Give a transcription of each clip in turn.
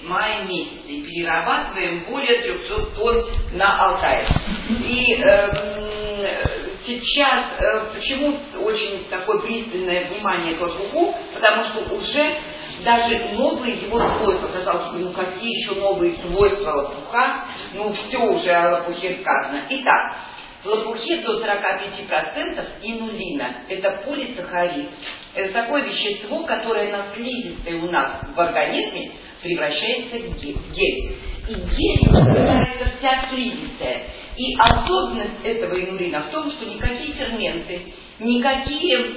мае месяце и перерабатываем более 300 тонн на Алтае. И сейчас, почему очень такое пристальное внимание к лопуху? Потому что уже даже новые его свойства, казалось бы, ну какие еще новые свойства лопуха, ну все уже о лопухе сказано. Итак, в лопухе до 45% инулина, это полисахарид. Это такое вещество, которое на слизистой у нас в организме превращается в гель. И гель является вся слизистая. И особенность этого инулина в том, что никакие ферменты, никакие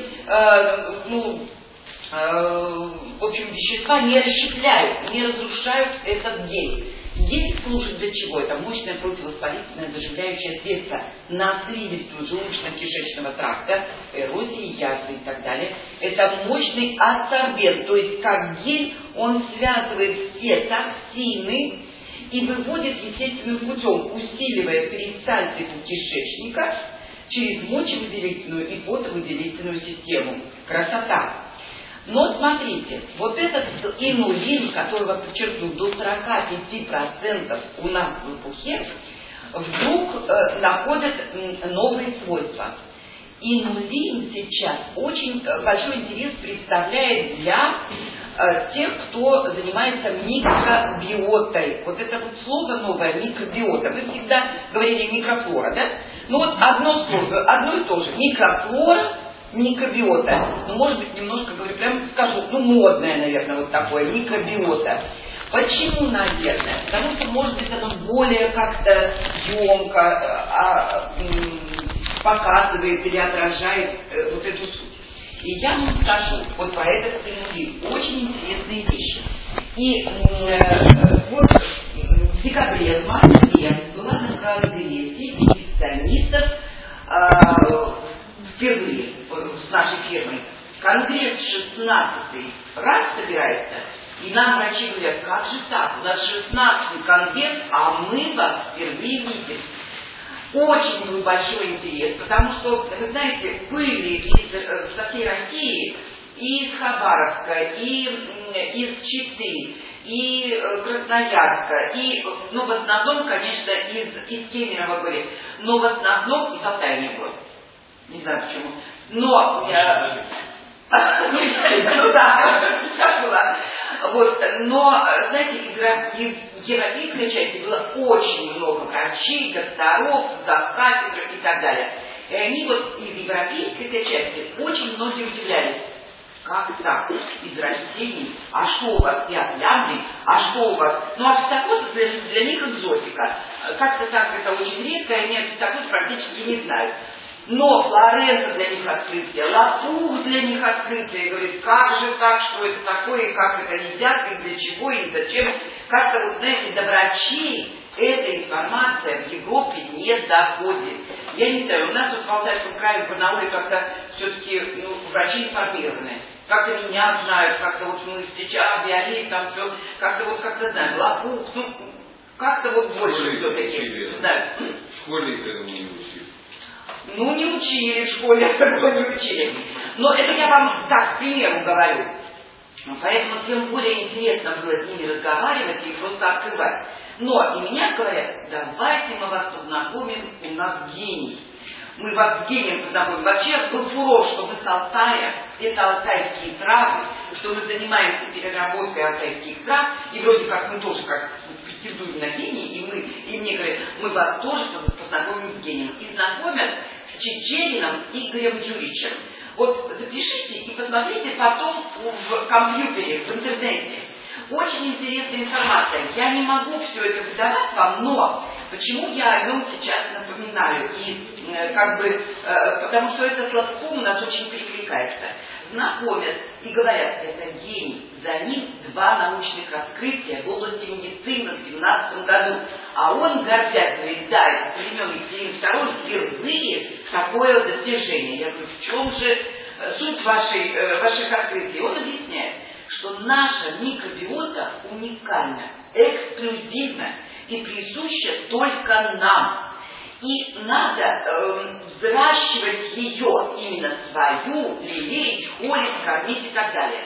в общем, вещества не расщепляют, не разрушают этот гель. Гель служит для чего? Это мощное противовоспалительное заживляющее средство на слизистую желудочно-кишечного тракта, эрозии, язвы и так далее. Это мощный адсорбент, то есть как гель он связывает все токсины и выводит естественным путем, усиливая перистальтику кишечника через мочевыделительную и потовыделительную систему. Красота! Но смотрите, вот этот инулин, которого, подчеркну, до 45% у нас в лопухе, вдруг находит новые свойства. Инулин сейчас очень большой интерес представляет для тех, кто занимается микробиотой. Вот это вот слово новое, микробиота. Вы всегда говорили микрофлора, да? Ну вот одно и то же. Микрофлора, микробиота. Ну, может быть, немножко, говорю, прям скажу, модное, наверное, вот такое, микробиота. Почему, наверное? Потому что, может быть, оно более как-то емко показывает или отражает вот эту суть. И я вам скажу вот про этот инулин. Очень интересные вещи. И вот в декабре, в марте была на конгрессе инфекционистов впервые с нашей фирмой. Конгресс 16-й раз собирается, и нам врачи говорят, как же так, у нас 16-й конгресс, а мы вас впервые видим. Очень был большой интерес, потому что, вы знаете, были со всей России, и из Хабаровска, и из Читы, и Красноярска, и, в основном, конечно, из Кемерово были, но в основном из Алтая не было. Не знаю почему. Но но, знаете, из европейской части было очень много врачей, докторов, завкафедров и так далее. И они вот из европейской части очень многие удивлялись. Как так? Из растений? А что у вас? И отлямли? А что у вас? Апситокоз для них экзотика. Как-то так это очень редко, и они апситокоз практически не знают. Но флоренса для них открытие, лопух для них открытие. И говорит, как же так, что это такое, и как это едят, и для чего, и зачем. Как-то, вот знаете, до врачей эта информация в Европе не доходит. Я не знаю, у нас тут в Алтайском крае, в Барнауле как-то все-таки врачи информированы. Как-то меня знают, как-то вот мы сейчас, биолит, там все, как-то знаем, лопух, как-то вот больше все-таки знают. В школе их этому не учили. Не учили в школе, такого не учили. Но это я вам так, к примеру, говорю. Поэтому тем более интересно было с ними разговаривать и просто открывать. Но и меня говорят, давайте мы вас познакомим, у нас гений. Мы вас с гением познакомим. Вообще был фурор, что мы с Алтая, это алтайские травы, что мы занимаемся переработкой алтайских трав, и вроде как мы тоже как претендуем на гений, и мне говорят, мы вас тоже познакомим с гением. И знакомят с Чечериным Игорем Юрьевичем. Вот запишите и посмотрите потом в компьютере, в интернете. Очень интересная информация. Я не могу все это выдавать вам, но почему я о нем сейчас напоминаю? Потому что это словцом у нас очень перекликается. Знакомят и говорят, это гений. За ним 2 научных открытия в области медицины в 2017 году. А он, гордясь, говорит, да, это времен Екатерины II впервые такое достижение. Я говорю, в чем же суть ваших открытий? Он объясняет, что наша микробиота уникальна, эксклюзивна и присуща только нам. И надо взращивать ее, именно свою, лелеять, холить, кормить и так далее.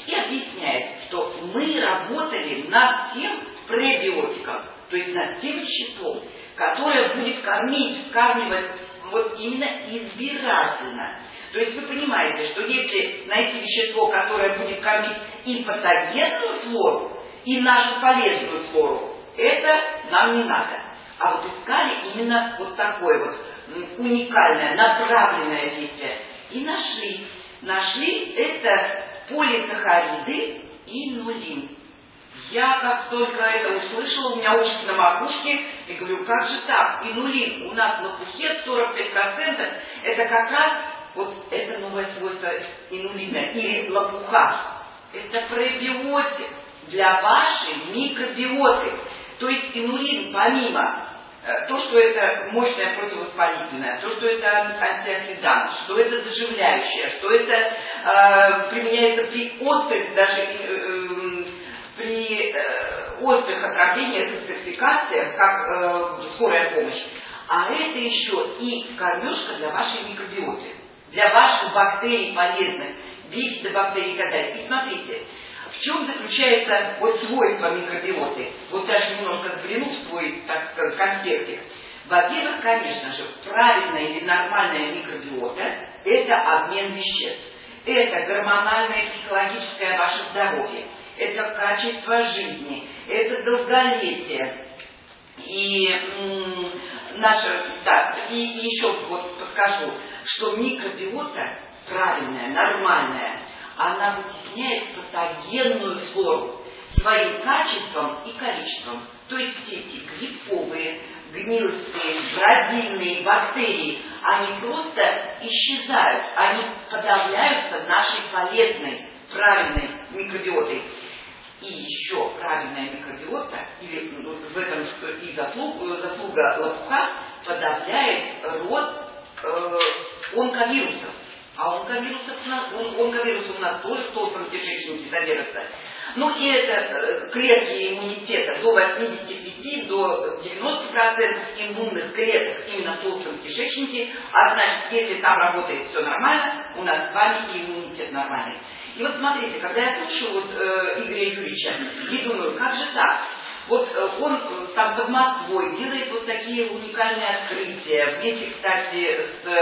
и объясняет, что мы работали над тем пребиотиком, то есть над тем веществом, которое будет вскармливать вот именно избирательно. То есть вы понимаете, что если найти вещество, которое будет кормить и патогенную флору, и нашу полезную флору, это нам не надо. А вот искали именно вот такое вот уникальное, направленное действие. И нашли. Нашли это полисахариды и инулин. Я как только это услышала, у меня уши на макушке, и говорю, как же так? Инулин у нас на пухе 45%, это как раз вот это новое свойство инулина или лопуха. Это пребиотик для вашей микробиоты. То есть инулин, помимо то, что это мощное противовоспалительное, то, что это антиоксидант, что это заживляющее, что это применяется при острых, даже при острых отравлениях, интоксикациях, как скорая помощь. А это еще и кормежка для вашей микробиоты, для ваших бактерий полезных, бифидобактерий и так далее. И смотрите, в чем заключается вот свойство микробиоты? Вот даже немножко взглянув в свой, так сказать, конспектик. Во-первых, конечно же, правильная или нормальная микробиота – это обмен веществ. Это гормональное и психологическое ваше здоровье. Это качество жизни. Это долголетие. И и еще вот подскажу, что микробиота правильная, нормальная, она вытесняет патогенную флору своим качеством и количеством. То есть все эти грибковые, гнилостные, бродильные бактерии, они просто исчезают, они подавляются нашей полезной, правильной микробиотой. И еще правильная микробиота, или в этом и заслуга лопуха, подавляет рост онковирусов. А онковирусы у нас тоже в толстом кишечнике содержатся. Ну и это клетки иммунитета до 85 до 90% иммунных клеток именно в толстом кишечнике. А значит, если там работает все нормально, у нас с вами и иммунитет нормальный. И вот смотрите, когда я слушаю вот Игоря Юрьевича, и думаю, как же так? Вот он там под Москвой делает вот такие уникальные открытия, вместе, кстати,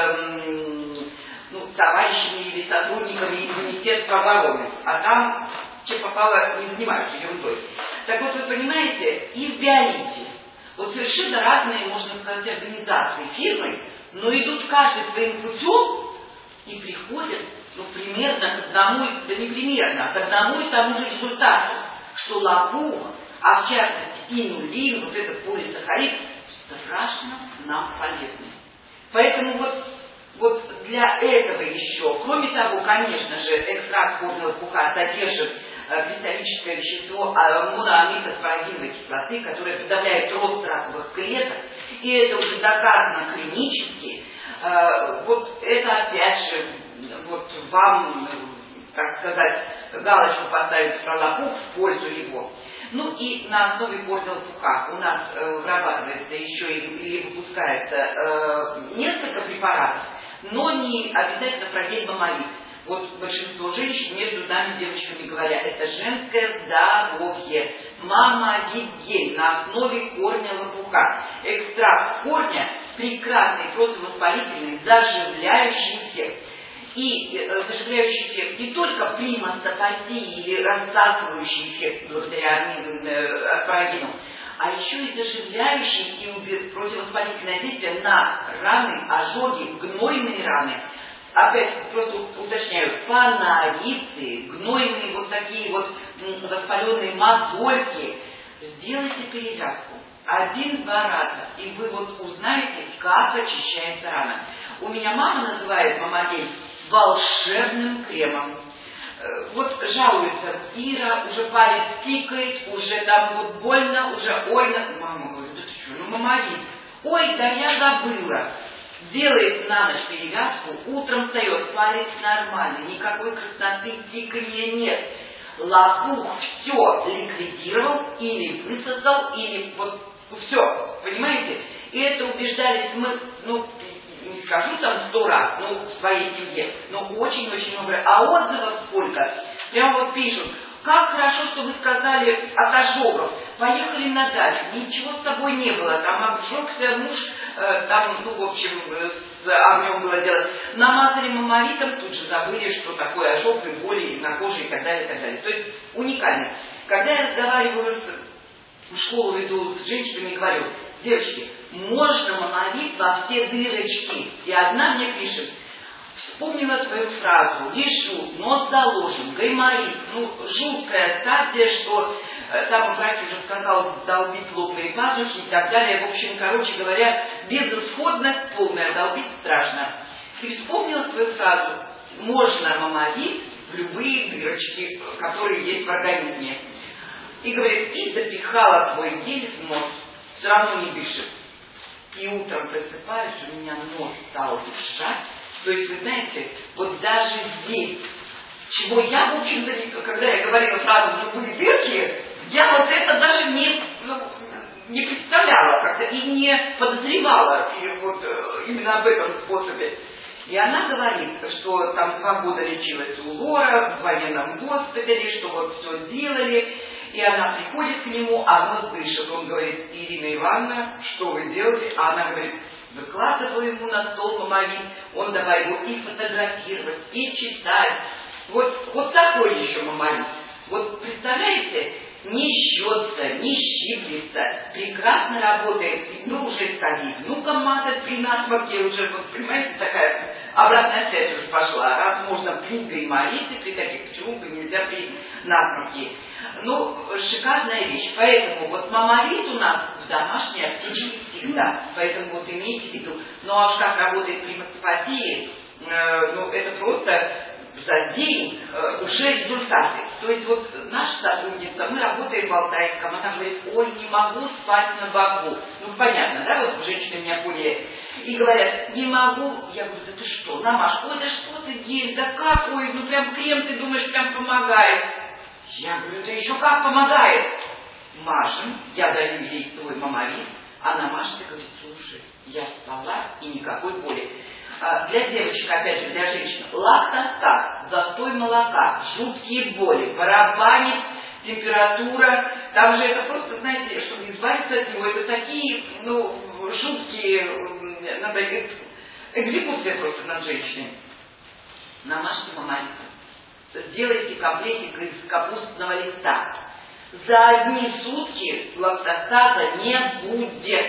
с товарищами или сотрудниками из Министерства обороны, а там, чем попало, не занимаются ерундой. Так вот, вы понимаете, и в биолите, вот совершенно разные, можно сказать, организации, фирмы, но идут каждый своим путем и приходят, примерно к одному, да не примерно, а к одному и тому же результату, что лопух, а в частности инулин, вот этот полисахарид, страшно нам полезны. Поэтому вот для этого еще, кроме того, конечно же, экстракт корня лопуха содержит кристаллическое вещество моноамидоаспарагиновой кислоты, которое подавляет рост раковых клеток, и это уже доказано клинически. Вот это опять же, вот вам, так сказать, галочку поставить про лопух в пользу его. Ну и на основе корня лопуха у нас вырабатывается еще или выпускается несколько препаратов, но не обязательно про гель-мамалит. Вот большинство женщин между нами, девочками, говорят, это женское здоровье. Мамалит-гель на основе корня лопуха. Экстракт корня прекрасный, противовоспалительный, заживляющий эффект. И заживляющий эффект не только при мастопатии или рассасывающий эффект благодаря аспарагину, а еще и заживляющий и противовоспалительное действие на раны, ожоги, гнойные раны. Опять просто уточняю, панориты, гнойные вот такие вот воспаленные мозольки. Сделайте перевязку 1-2 раза, и вы вот узнаете, как очищается рана. У меня мама называет мамагель волшебным кремом. Вот жалуется, Ира, уже палец тикает, уже там вот больно, уже мама говорит, да ты что, мамагель, ой, да я забыла. Делает на ночь перевязку, утром встает, палец нормальный, никакой красноты, тикания нет. Лопух все ликвидировал или высосал, или вот все, понимаете? И это убеждались мы, не скажу там 100 раз, в своей семье, но очень-очень много. А отзывов сколько? Прямо вот пишут: как хорошо, что вы сказали от ожогов. Поехали на дачу, ничего с собой не было, там обжегся муж, там, ну, в общем, с огнем было дело. Намазали маморитом, тут же забыли, что такое ожог и боли на коже и так далее, и так далее. То есть уникально. Когда я разговариваю в школу, веду с женщинами и говорю: девочки, можно маморит во все дырочки. И одна мне пишет: вспомнила свою фразу: лежу, нос заложен, гайморит. Ну, жуткая стадия, что там врач уже сказал долбить лобные пазухи и так далее. В общем, короче говоря, безысходность полная, долбить страшно. И вспомнила свою фразу: можно маморит в любые дырочки, которые есть в организме. И говорит, и запихала свой гель в нос. Все равно не дышит. И утром просыпаюсь, у меня нос стал дышать. То есть, вы знаете, вот даже здесь, чего я, в общем-то, когда я говорила фразу «любые дырки», я вот это даже не представляла как-то и не подозревала и вот именно об этом способе. И она говорит, что там 2 года лечилась у Лора в военном госпитале, что вот все делали. И она приходит к нему, а нос дышит. Он говорит: Ирина Ивановна, что вы делали? А она говорит: выкладываю ему на стол маморит, он давай его и фотографировать, и читать. Вот такой еще маморит. Вот представляете, не щется, не щиплется, прекрасно работает. Мы уже сказали, ну-ка мазать при насморке, уже, вот, понимаете, такая обратная связь уже пошла. Раз можно при гайморите, при таких, почему бы нельзя при насморке? Ну, шикарная вещь. Поэтому вот маморит у нас в домашней аптечке всегда. Поэтому вот имейте в виду. Ну а уж как работает при мастопатии, ну это просто за день уже результаты. То есть вот наша сотрудница, мы работаем в Алтайском, она говорит: ой, не могу спать на боку. Ну понятно, да, вот женщины меня поняли. И говорят: не могу. Я говорю: да ты что, намажь. Ой, да что ты гель, да как, ой, ну прям крем, ты думаешь, прям помогает. Я говорю: да еще как помогает. Мажем, я даю ей твой маморит, она мажет и говорит: слушай, я спала и никакой боли. Для девочек, опять же, для женщин, лактостат, застой молока, жуткие боли, барабанит, температура, там же это просто, знаете, чтобы избавиться от него, это такие, ну, жуткие, надо экзекуция просто над женщиной. Намажьте маморитом. Сделайте комплектик из капустного листа. За одни сутки лактостаза не будет.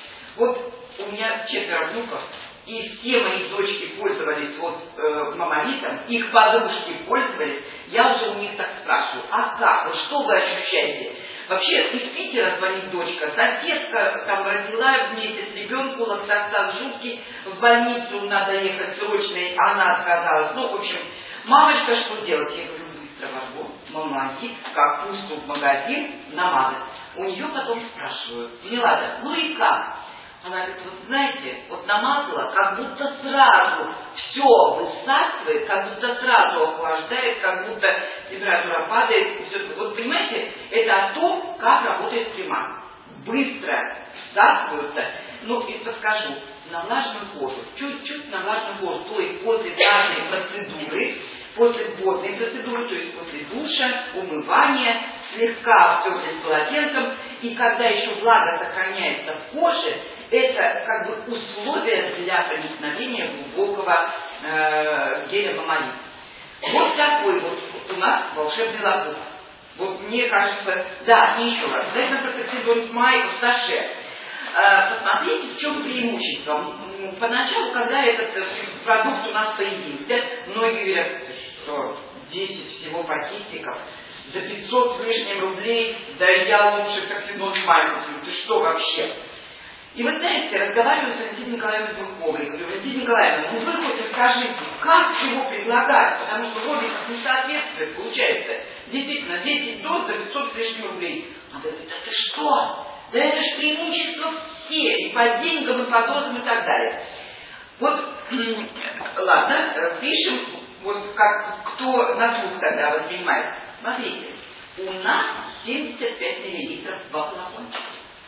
Вот у меня 4 внуков, и все мои дочки пользовались вот маморитом, их подружки пользовались. Я уже у них так спрашиваю: а как, вот что вы ощущаете? Вообще из Питера звонит дочка, соседка там родила вместе с ребенком, лактостаз жуткий, в больницу надо ехать срочно, она отказалась. Ну, в общем, мамочка, что делать? Я говорю: быстро варгу, маморит, капусту в магазин, намазать. У нее потом спрашивают: Милада, ну и как? Она говорит: вот знаете, вот намазала, как будто сразу все высасывает, как будто сразу охлаждает, как будто температура падает. И все. Вот понимаете, это о том, как работает крема. Быстро всасываются. Ну и подскажу, на влажную кожу, чуть-чуть на влажную кожу, то есть после влажной процедуры, после водной процедуры, то есть после душа, умывания, слегка обтерли полотенцем, и когда еще влага сохраняется в коже, это как бы условие для проникновения глубокого геля маморит. Вот такой вот у нас волшебный лоток. Вот мне кажется, да, и еще раз, обязательно протектируем май в саше. Посмотрите, в чем преимущество. Поначалу, когда этот продукт у нас появился, многие говорят: что 10 всего пакетиков за 500 с лишним рублей, да я лучше Коксинол Май куплю, ты что вообще? И вы знаете, разговариваю с Валентиной Николаевной Бурковой, говорю: Валентина Николаевна, ну вы хоть расскажите, как чего предлагать, потому что вроде как не соответствует, получается. Действительно, 10 доз за 500 с лишним рублей. Она говорит: да ты что? Да это же преимущество все, и по деньгам, и по дозам, и так далее. Вот, ладно, пишем, вот как кто на слух тогда воспринимает. Смотрите, у нас 75 миллилитров во флакончике.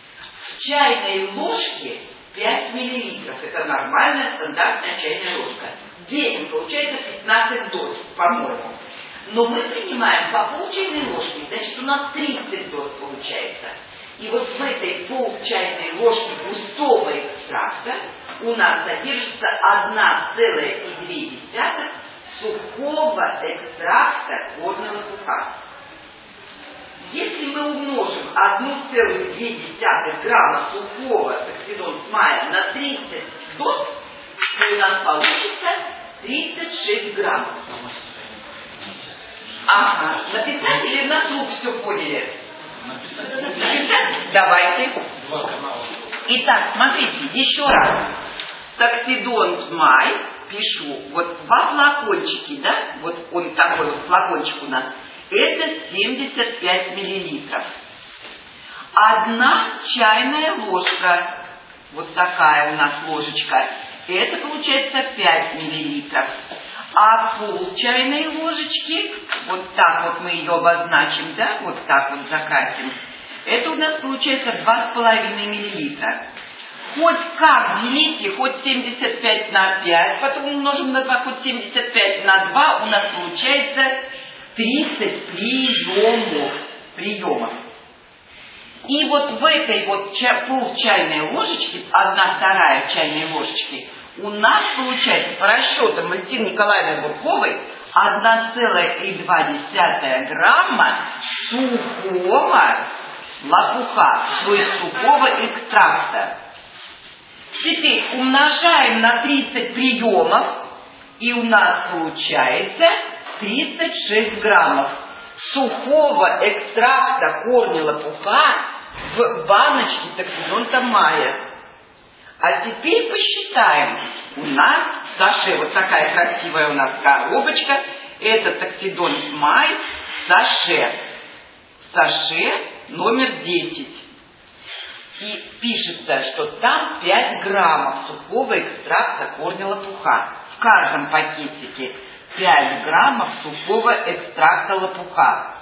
В чайной ложке 5 миллилитров. Это нормальная стандартная чайная ложка. Детям получается 15 доз, по-моему. Но мы принимаем по пол чайной ложки, значит у нас 30 доз получается. И вот в этой пол чайной ложки густого экстракта у нас содержится 1,2 сухого экстракта горного лопуха. Если мы умножим 1,2 грамма сухого токсидон смайля на 30 доз, то у нас получится 36 граммов. Ага, написать или на слух все поняли? Написать? Давайте. Итак, смотрите, еще раз. Токсидон смай, пишу, вот во флакончике, да, вот он такой вот флакончик у нас, это 75 миллилитров. 1 чайная ложка, вот такая у нас ложечка, это получается 5 миллилитров. А пол чайной ложечки, вот так вот мы ее обозначим, да, вот так вот закатим, это у нас получается 2,5 миллилитра. Хоть как делите, хоть 75 на 5, потом умножим на 2, хоть 75 на 2, у нас получается 30 приемов. И вот в этой вот пол чайной ложечки, 1/2 чайной ложечки, у нас получается по расчетам Валентины Николаевны Бурковой 1,2 грамма сухого лопуха, то есть сухого экстракта. Теперь умножаем на 30 приемов, и у нас получается 36 граммов сухого экстракта корня лопуха в баночке токсидон Тамая. А теперь посчитаем. У нас саше, вот такая красивая у нас коробочка, это токсидон Смай саше. Саше номер 10. И пишется, что там 5 граммов сухого экстракта корня лопуха. В каждом пакетике 5 граммов сухого экстракта лопуха.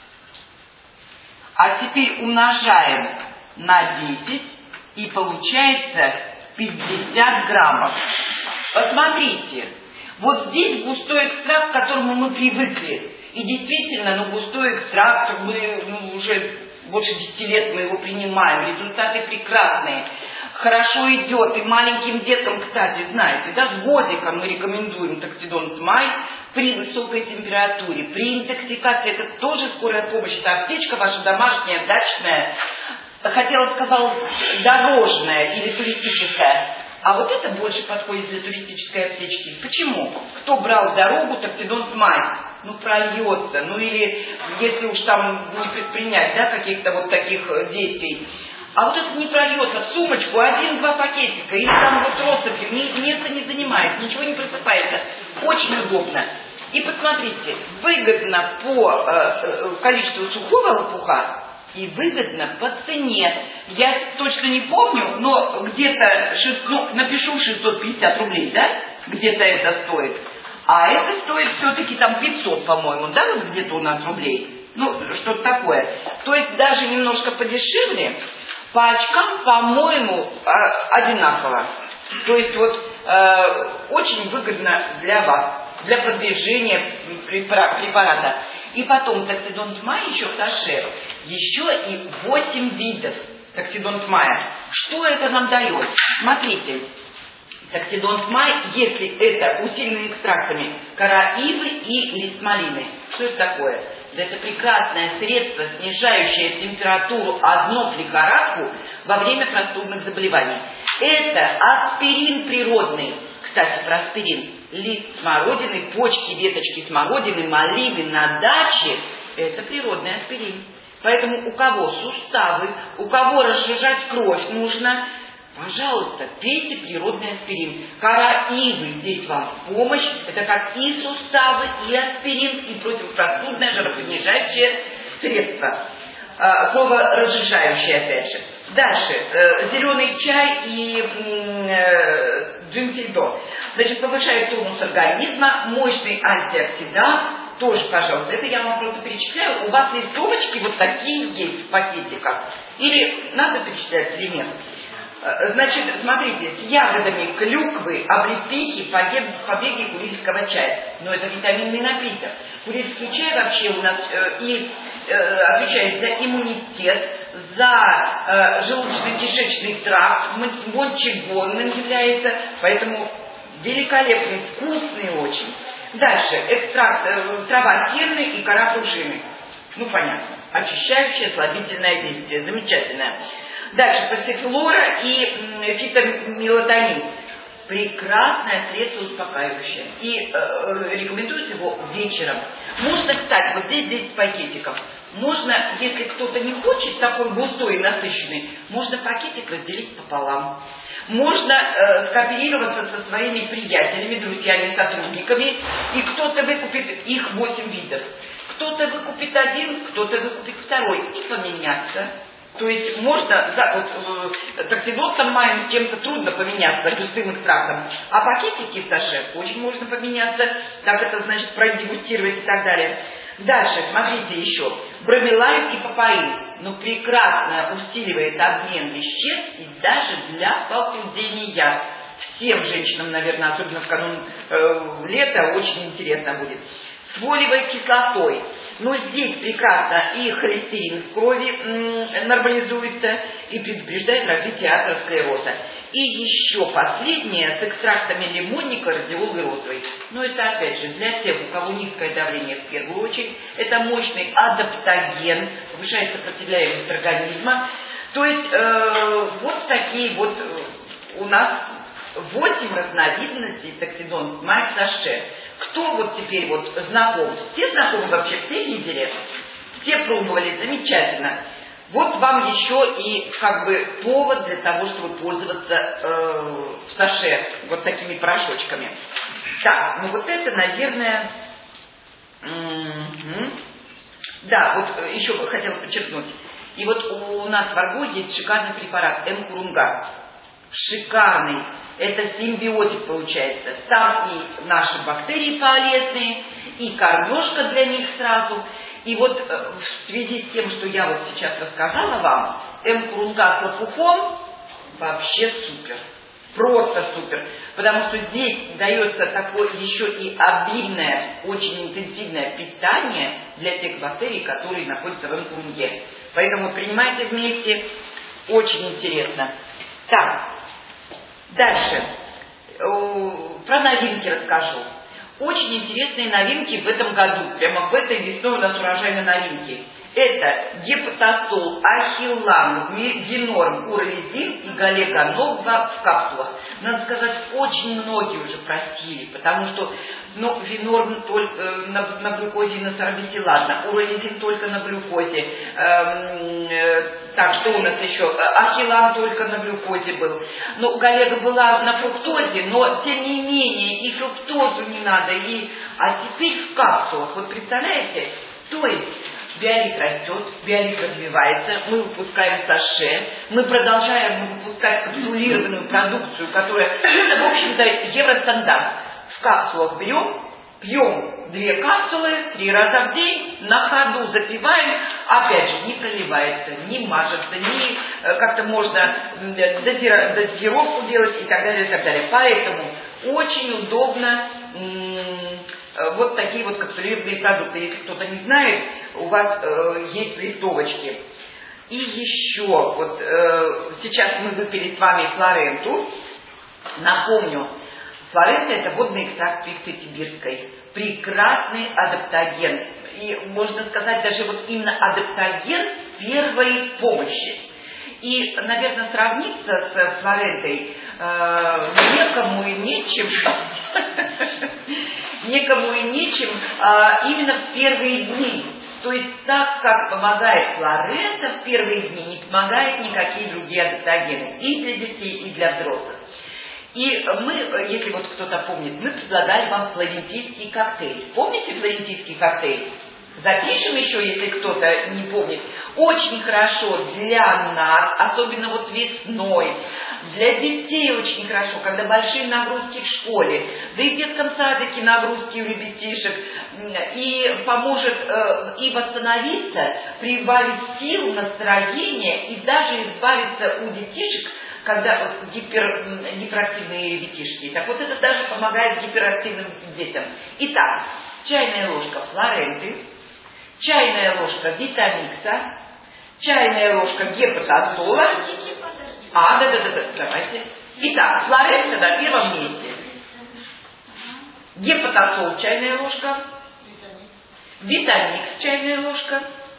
А теперь умножаем на 10 и получается 50 граммов. Посмотрите, вот здесь густой экстракт, к которому мы привыкли. И действительно, густой экстракт, мы уже больше 10 лет мы его принимаем, результаты прекрасные. Хорошо идет, и маленьким деткам, кстати, знаете, да, с годиком мы рекомендуем токсидон Смай при высокой температуре. При интоксикации это тоже скорая помощь, это аптечка ваша домашняя, дачная, хотела сказать, дорожная или туристическая. А вот это больше подходит для туристической аптечки. Почему? Кто брал в дорогу токсидон Смай? Прольется, или если уж там не предпринять, да, каких-то вот таких действий. А вот это не прольется в сумочку, 1-2 пакетика, или там вот россыпью, место не занимает, ничего не просыпается. Очень удобно. И посмотрите, выгодно по количеству сухого лопуха и выгодно по цене. Я точно не помню, но где-то, напишу 650 рублей, да, где-то это стоит. А это стоит все-таки там 500, по-моему, да, вот где-то у нас рублей. Что-то такое. То есть даже немножко подешевле. По очкам, по-моему, одинаково. То есть очень выгодно для вас, для продвижения препарата. И потом токсидон Смай еще в саше, еще и 8 видов токсидон Смая. Что это нам дает? Смотрите, токсидон Смай, если это усиленными экстрактами кора ивы и лист малины. Что это такое? Это прекрасное средство, снижающее температуру одну лихорадку во время простудных заболеваний. Это аспирин природный. Кстати, про аспирин. Лист смородины, почки, веточки смородины, малины на даче – это природный аспирин. Поэтому у кого суставы, у кого разжижать кровь нужно, пожалуйста, пейте природный аспирин. Кора ивы здесь вам в помощь. Это как и суставы, и аспирин, и противопростудное жаропонижающее средство. Слово разжижающее, опять же. Дальше. Зеленый чай и джинсельдо. Значит, повышает тонус организма, мощный антиоксидант. Тоже, пожалуйста, это я вам просто перечисляю. У вас листовочки вот такие есть в пакетиках. Или надо перечислять, или нет? Значит, смотрите, с ягодами клюквы, облепихи, побеги курильского чая. Но это витаминный напиток. Курильский чай вообще у нас отвечает за иммунитет, за желудочно-кишечный тракт, мочегонным является, поэтому великолепный, вкусный очень. Дальше, экстракт трава терны и кора пружины. Ну, понятно. Очищающее, слабительное действие. Замечательное. Дальше, пассифлора и фитомелатонин. Прекрасное средство успокаивающее. И рекомендуется его вечером. Можно, кстати, вот здесь 10 пакетиков. Можно, если кто-то не хочет такой густой и насыщенный, можно пакетик разделить пополам. Можно скооперироваться со своими приятелями, друзьями, сотрудниками, и кто-то выкупит их 8 видов. Кто-то выкупит один, кто-то выкупит второй, и поменяться. То есть можно, токсидозом маем чем-то трудно поменяться, густым экстрактом, а пакетики в саше очень можно поменяться, так это значит продегустировать и так далее. Дальше, смотрите еще, бромелайн и папаин, ну прекрасно усиливает обмен веществ и даже для похудения. Всем женщинам, наверное, особенно в канун лета, очень интересно будет. С фолиевой кислотой. Но здесь прекрасно и холестерин в крови нормализуется и предупреждает развитие атеросклероза. И еще последнее с экстрактами лимонника, радиолы розовой. Но это опять же для тех, у кого низкое давление в первую очередь. Это мощный адаптоген, повышает сопротивляемость организма. То есть вот такие вот у нас 8 разновидностей токсидон мать саше. Кто вот теперь вот знаком? Все знакомы вообще, все видели? Все пробовали, замечательно. Вот вам еще и как бы повод для того, чтобы пользоваться в саше вот такими порошочками. Так, ну вот это, наверное... Да, вот еще бы хотела подчеркнуть. И вот у нас в Арго есть шикарный препарат М-Курунга. Шикарный. Это симбиотик получается. Там и наши бактерии полезные, и кормежка для них сразу. И вот в связи с тем, что я вот сейчас рассказала вам, М-Курунга с лопухом вообще супер. Просто супер. Потому что здесь дается такое еще и обильное, очень интенсивное питание для тех бактерий, которые находятся в М-Курунге. Поэтому принимайте вместе. Очень интересно. Так. Дальше. Про новинки расскажу. Очень интересные новинки в этом году. Прямо в этой весной у нас урожайные новинки. Это гепатосол, ахиллан, винорм, урализин и галеганова в капсулах. Надо сказать, очень многие уже просили, потому что винорм только на глюкозе и на сорбите, ладно, урализин только на глюкозе. Так, что у нас еще? Ахиллан только на глюкозе был. Галега была на фруктозе, но тем не менее и фруктозу не надо. А теперь в капсулах. Вот представляете? То есть биолит растет, биолит развивается, мы выпускаем саше, мы продолжаем выпускать капсулированную продукцию, которая, это, в общем-то, евростандарт. В капсулах берем, пьем 2 капсулы 3 раза в день, на ходу запиваем, опять же, не проливается, не мажется, не как-то можно дозировку делать и так далее, и так далее. Поэтому очень удобно вот такие вот капсулированные продукты. Если кто-то не знает, у вас есть листовочки. И еще, вот сейчас мы выпили с вами флоренту. Напомню, флорента — это водный экстракт пихты сибирской. Прекрасный адаптоген. И можно сказать, даже вот именно адаптоген первой помощи. И, наверное, сравниться с флорентой некому и нечем. Некому и нечем именно в первые дни. То есть так, как помогает флорента в первые дни, не помогают никакие другие адаптогены. И для детей, и для взрослых. И мы, если вот кто-то помнит, мы предлагали вам флорентийский коктейль. Помните флорентийский коктейль? Запишем еще, если кто-то не помнит. Очень хорошо для нас, особенно вот весной. Для детей очень хорошо, когда большие нагрузки в школе, да и в детском садике нагрузки у ребятишек, и поможет и восстановиться, прибавить сил, настроение, и даже избавиться у детишек, когда вот гиперактивные ребятишки. Так вот это даже помогает гиперактивным детям. Итак, чайная ложка флоренты, чайная ложка витамикса, чайная ложка гепатозола. Да, давайте. Итак, флоренты на первом месте. Гепатозол чайная ложка, витамикс чайная ложка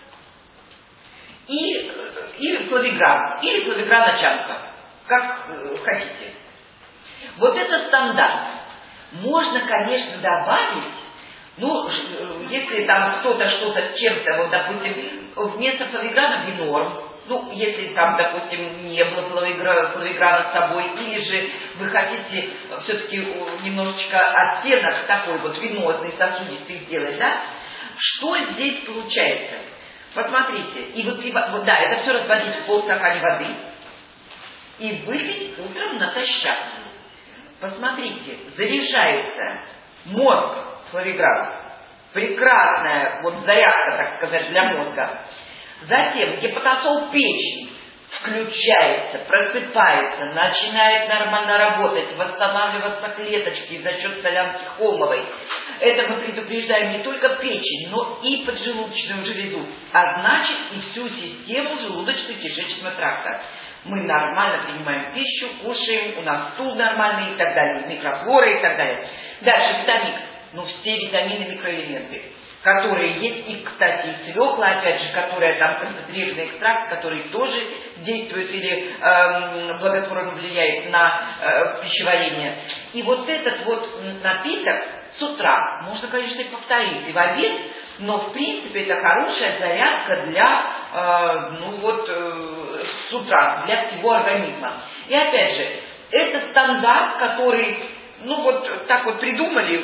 или флавигран, или флавигран-очанка, как хотите. Вот это стандарт. Можно, конечно, добавить, ну, если там кто-то что-то с чем-то, вот, допустим, вместо флавиграна бинорм, ну, если там, допустим, не было флавиграна с собой, или же вы хотите все-таки немножечко оттенок такой вот венозный, сосудистый сделать, да? Что здесь получается? Посмотрите, и вот да, это все разводить в полстакана воды и выпить утром натощак. Посмотрите, заряжается мозг флавиграном. Прекрасная вот зарядка, так сказать, для мозга. Затем гепатозол печени включается, просыпается, начинает нормально работать, восстанавливаться клеточки за счет солянки холмовой. Это мы предупреждаем не только печень, но и поджелудочную железу, а значит и всю систему желудочно-кишечного тракта. Мы нормально принимаем пищу, кушаем, у нас стул нормальный и так далее, микрофлора и так далее. Дальше витамин, все витамины, микроэлементы, которые есть, и, кстати, и свекла, опять же, которая там концентрированный экстракт, который тоже действует или благотворно влияет на пищеварение. И вот этот вот напиток с утра, можно, конечно, и повторить, и в обед, но, в принципе, это хорошая зарядка для, с утра, для всего организма. И, опять же, это стандарт, который, так вот придумали,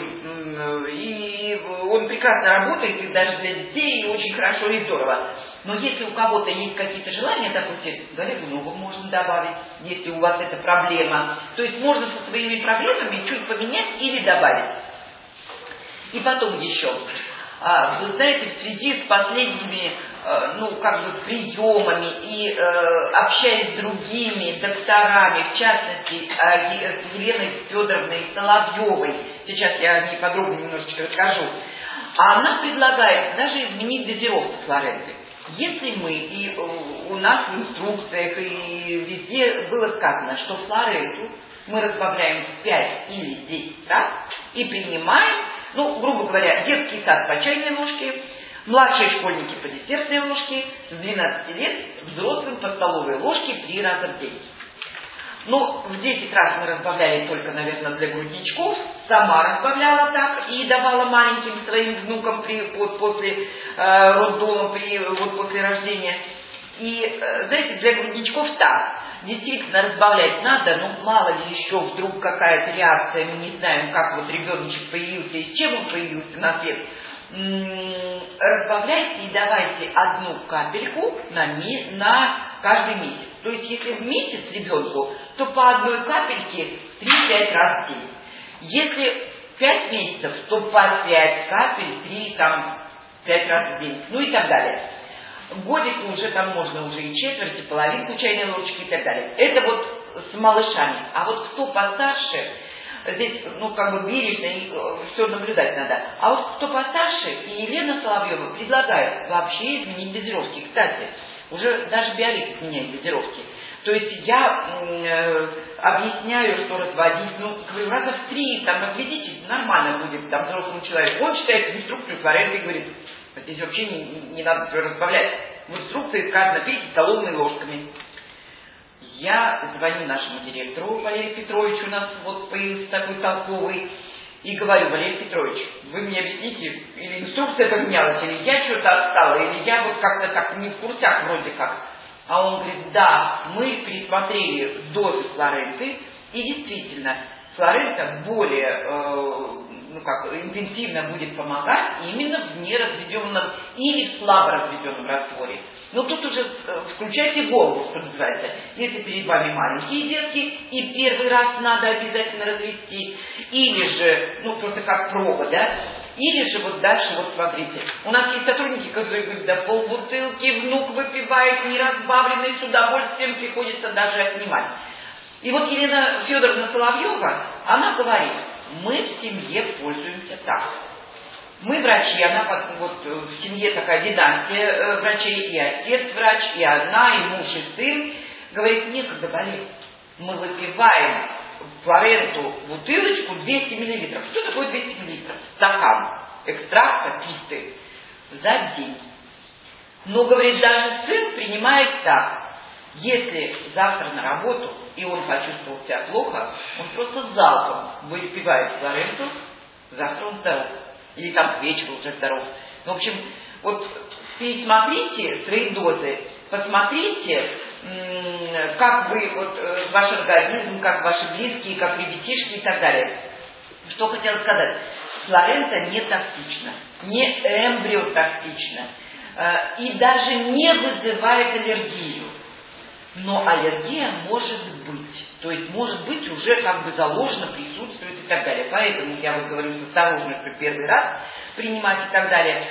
и он прекрасно работает, и даже для детей, и очень хорошо и здорово. Но если у кого-то есть какие-то желания, допустим, галягунову можно добавить, если у вас это проблема. То есть можно со своими проблемами чуть поменять или добавить. И потом еще, вы знаете, в связи с последними, приемами и общаясь с другими докторами, в частности, с Еленой Федоровной Соловьевой, сейчас я о ней подробно немножечко расскажу, она предлагает даже изменить дозировку флоренты. Если мы, и у нас в инструкциях, и везде было сказано, что флоренту мы разбавляем в 5 или 10 раз и принимаем, грубо говоря, детский сад по чайной ложке, младшие школьники по десертной ложке, с 12 лет взрослым по столовой ложке 3 раза в день. В 10 раз мы разбавляли только, наверное, для грудничков, сама разбавляла так и давала маленьким своим внукам после роддома, после рождения. И, знаете, для грудничков так. Действительно, разбавлять надо, но мало ли еще вдруг какая-то реакция, мы не знаем, как вот ребеночек появился и с чем он появился на свет. Разбавляйте и давайте 1 капельку на каждый месяц. То есть, если в месяц ребенку, то по 1 капельке 3-5 раз в день. Если 5 месяцев, то по 5 капель 3-5 раз в день. И так далее. Годику уже там можно уже и четверть, и половинку чайной ложки и так далее. Это вот с малышами. А вот кто постарше, здесь, бережно и все наблюдать надо. А вот кто постарше, и Елена Соловьева предлагает вообще изменить дозировки. Кстати, уже даже биолит меняет дозировки. То есть я объясняю, что разводить, раза в 3, видите, нормально будет взрослому человеку. Он читает инструкцию флоренты и говорит, здесь вообще не надо разбавлять. В инструкции сказано, пейте столовыми ложками. Я звоню нашему директору Валерию Петровичу, у нас появился такой толковый, и говорю, Валерий Петрович, вы мне объясните, или инструкция поменялась, или я что-то отстала, или я как-то так не в курсах вроде как. А он говорит, да, мы пересмотрели дозы флоренты, и действительно, флорента более интенсивно будет помогать именно в неразведенном или в слабо разведенном растворе. Но тут уже включайте голову, что называется. Если перед вами маленькие детки, и первый раз надо обязательно развести, или же, просто как проба, да, или же дальше, смотрите. У нас есть сотрудники, которые говорят, да полбутылки внук выпивает неразбавленный, с удовольствием приходится даже отнимать. И вот Елена Федоровна Соловьева, она говорит, мы в семье пользуемся так. Мы врачи, она вот в семье такая династия врачей, и отец врач, и одна, и муж, и сын. Говорит, некогда болеть. Мы выпиваем флоренту бутылочку 200 мл. Что такое 200 мл? Стакан экстракта писты за день. Но, говорит, даже сын принимает так. Если завтра на работу, и он почувствовал себя плохо, он просто залпом выпивает флоренту, завтра он здоров. Или там к вечеру уже здоров. В общем, вот пересмотрите свои дозы, посмотрите, как вы, вот ваш организм, как ваши близкие, как ребятишки и так далее. Что хотела сказать? Флорента не токсична, не эмбриотоксична и даже не вызывает аллергию. Но аллергия может быть. То есть может быть уже как бы заложено, присутствует и так далее. Поэтому я вот говорю с осторожностью первый раз принимать и так далее.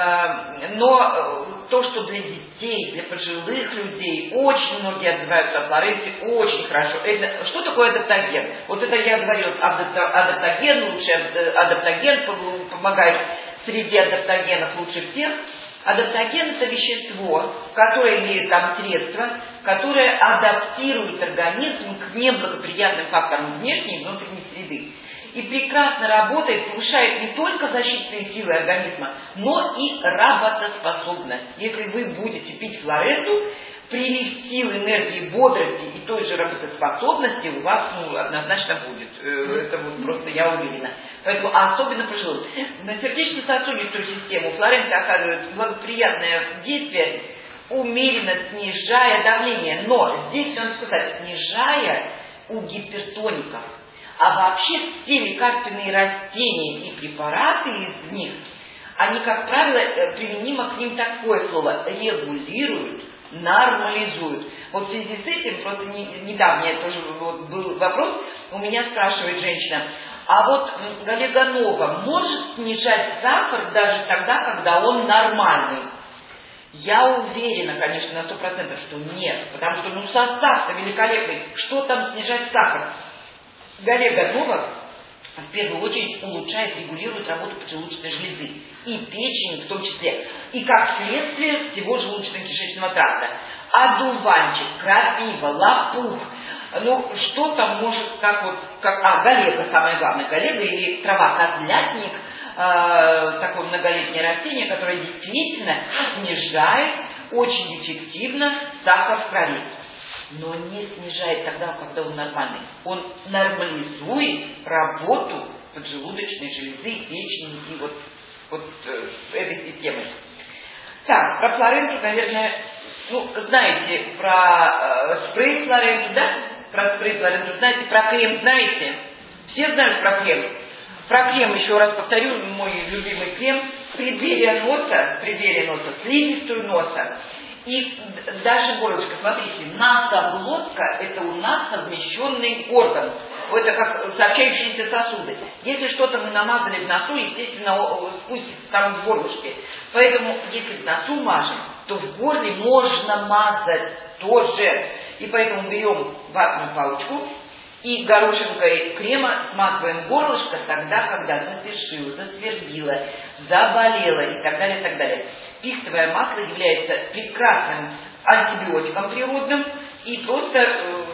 Но то, что для детей, для пожилых людей, очень многие отзываются о флоренте очень хорошо. Что такое адаптоген? Вот это я говорила, адаптоген, лучше адаптоген помогает среди адаптогенов лучше всех. Адаптоген – это вещество, которое имеет там средства, которое адаптирует организм к неблагоприятным факторам внешней и внутренней среды. И прекрасно работает, повышает не только защитные силы организма, но и работоспособность. Если вы будете пить флоренту, прилив сил, энергии, бодрости и той же работоспособности у вас однозначно будет. Это вот просто я уверена. Поэтому, особенно пожилым. На сердечно-сосудистую систему флорента оказывает благоприятное действие, умеренно снижая давление. Но здесь надо сказать, снижая у гипертоников. А вообще все лекарственные растения и препараты из них, они, как правило, применимо к ним такое слово, регулируют, нормализуют. Вот в связи с этим, просто недавно тоже вот был вопрос, у меня спрашивает женщина, а вот галлюганова может снижать сахар даже тогда, когда он нормальный? Я уверена, конечно, на 100%, что нет, потому что состав-то великолепный, что там снижать сахар? Галлюганова в первую очередь улучшает, регулирует работу поджелудочной железы и печени в том числе, и как следствие всего желудочно-кишечного тракта. Одуванчик, крапива, лопух, что там может, галега, самое главное, галега или трава козлятник, такое многолетнее растение, которое действительно снижает очень эффективно сахар в крови. Но не снижает тогда, когда он нормальный. Он нормализует работу поджелудочной железы, печени и вот этой системы. Так, про флоренту, наверное, знаете про спрей флоренту, да? Про спрей флоренту знаете, про крем знаете? Все знают про крем. Про крем, еще раз повторю, мой любимый крем, преддверие носа, слизистую носа. И даже горлышко, смотрите, носоглотка – это у нас совмещенный орган. Это как сообщающиеся сосуды. Если что-то мы намазали в носу, естественно, спустится там в горлышке. Поэтому, если в носу мажем, то в горле можно мазать тоже. И поэтому берем ватную палочку и горошинкой крема смазываем горлышко тогда, когда запершило, засвербило, заболело и так далее, и так далее. Пихтовое масло является прекрасным антибиотиком природным и просто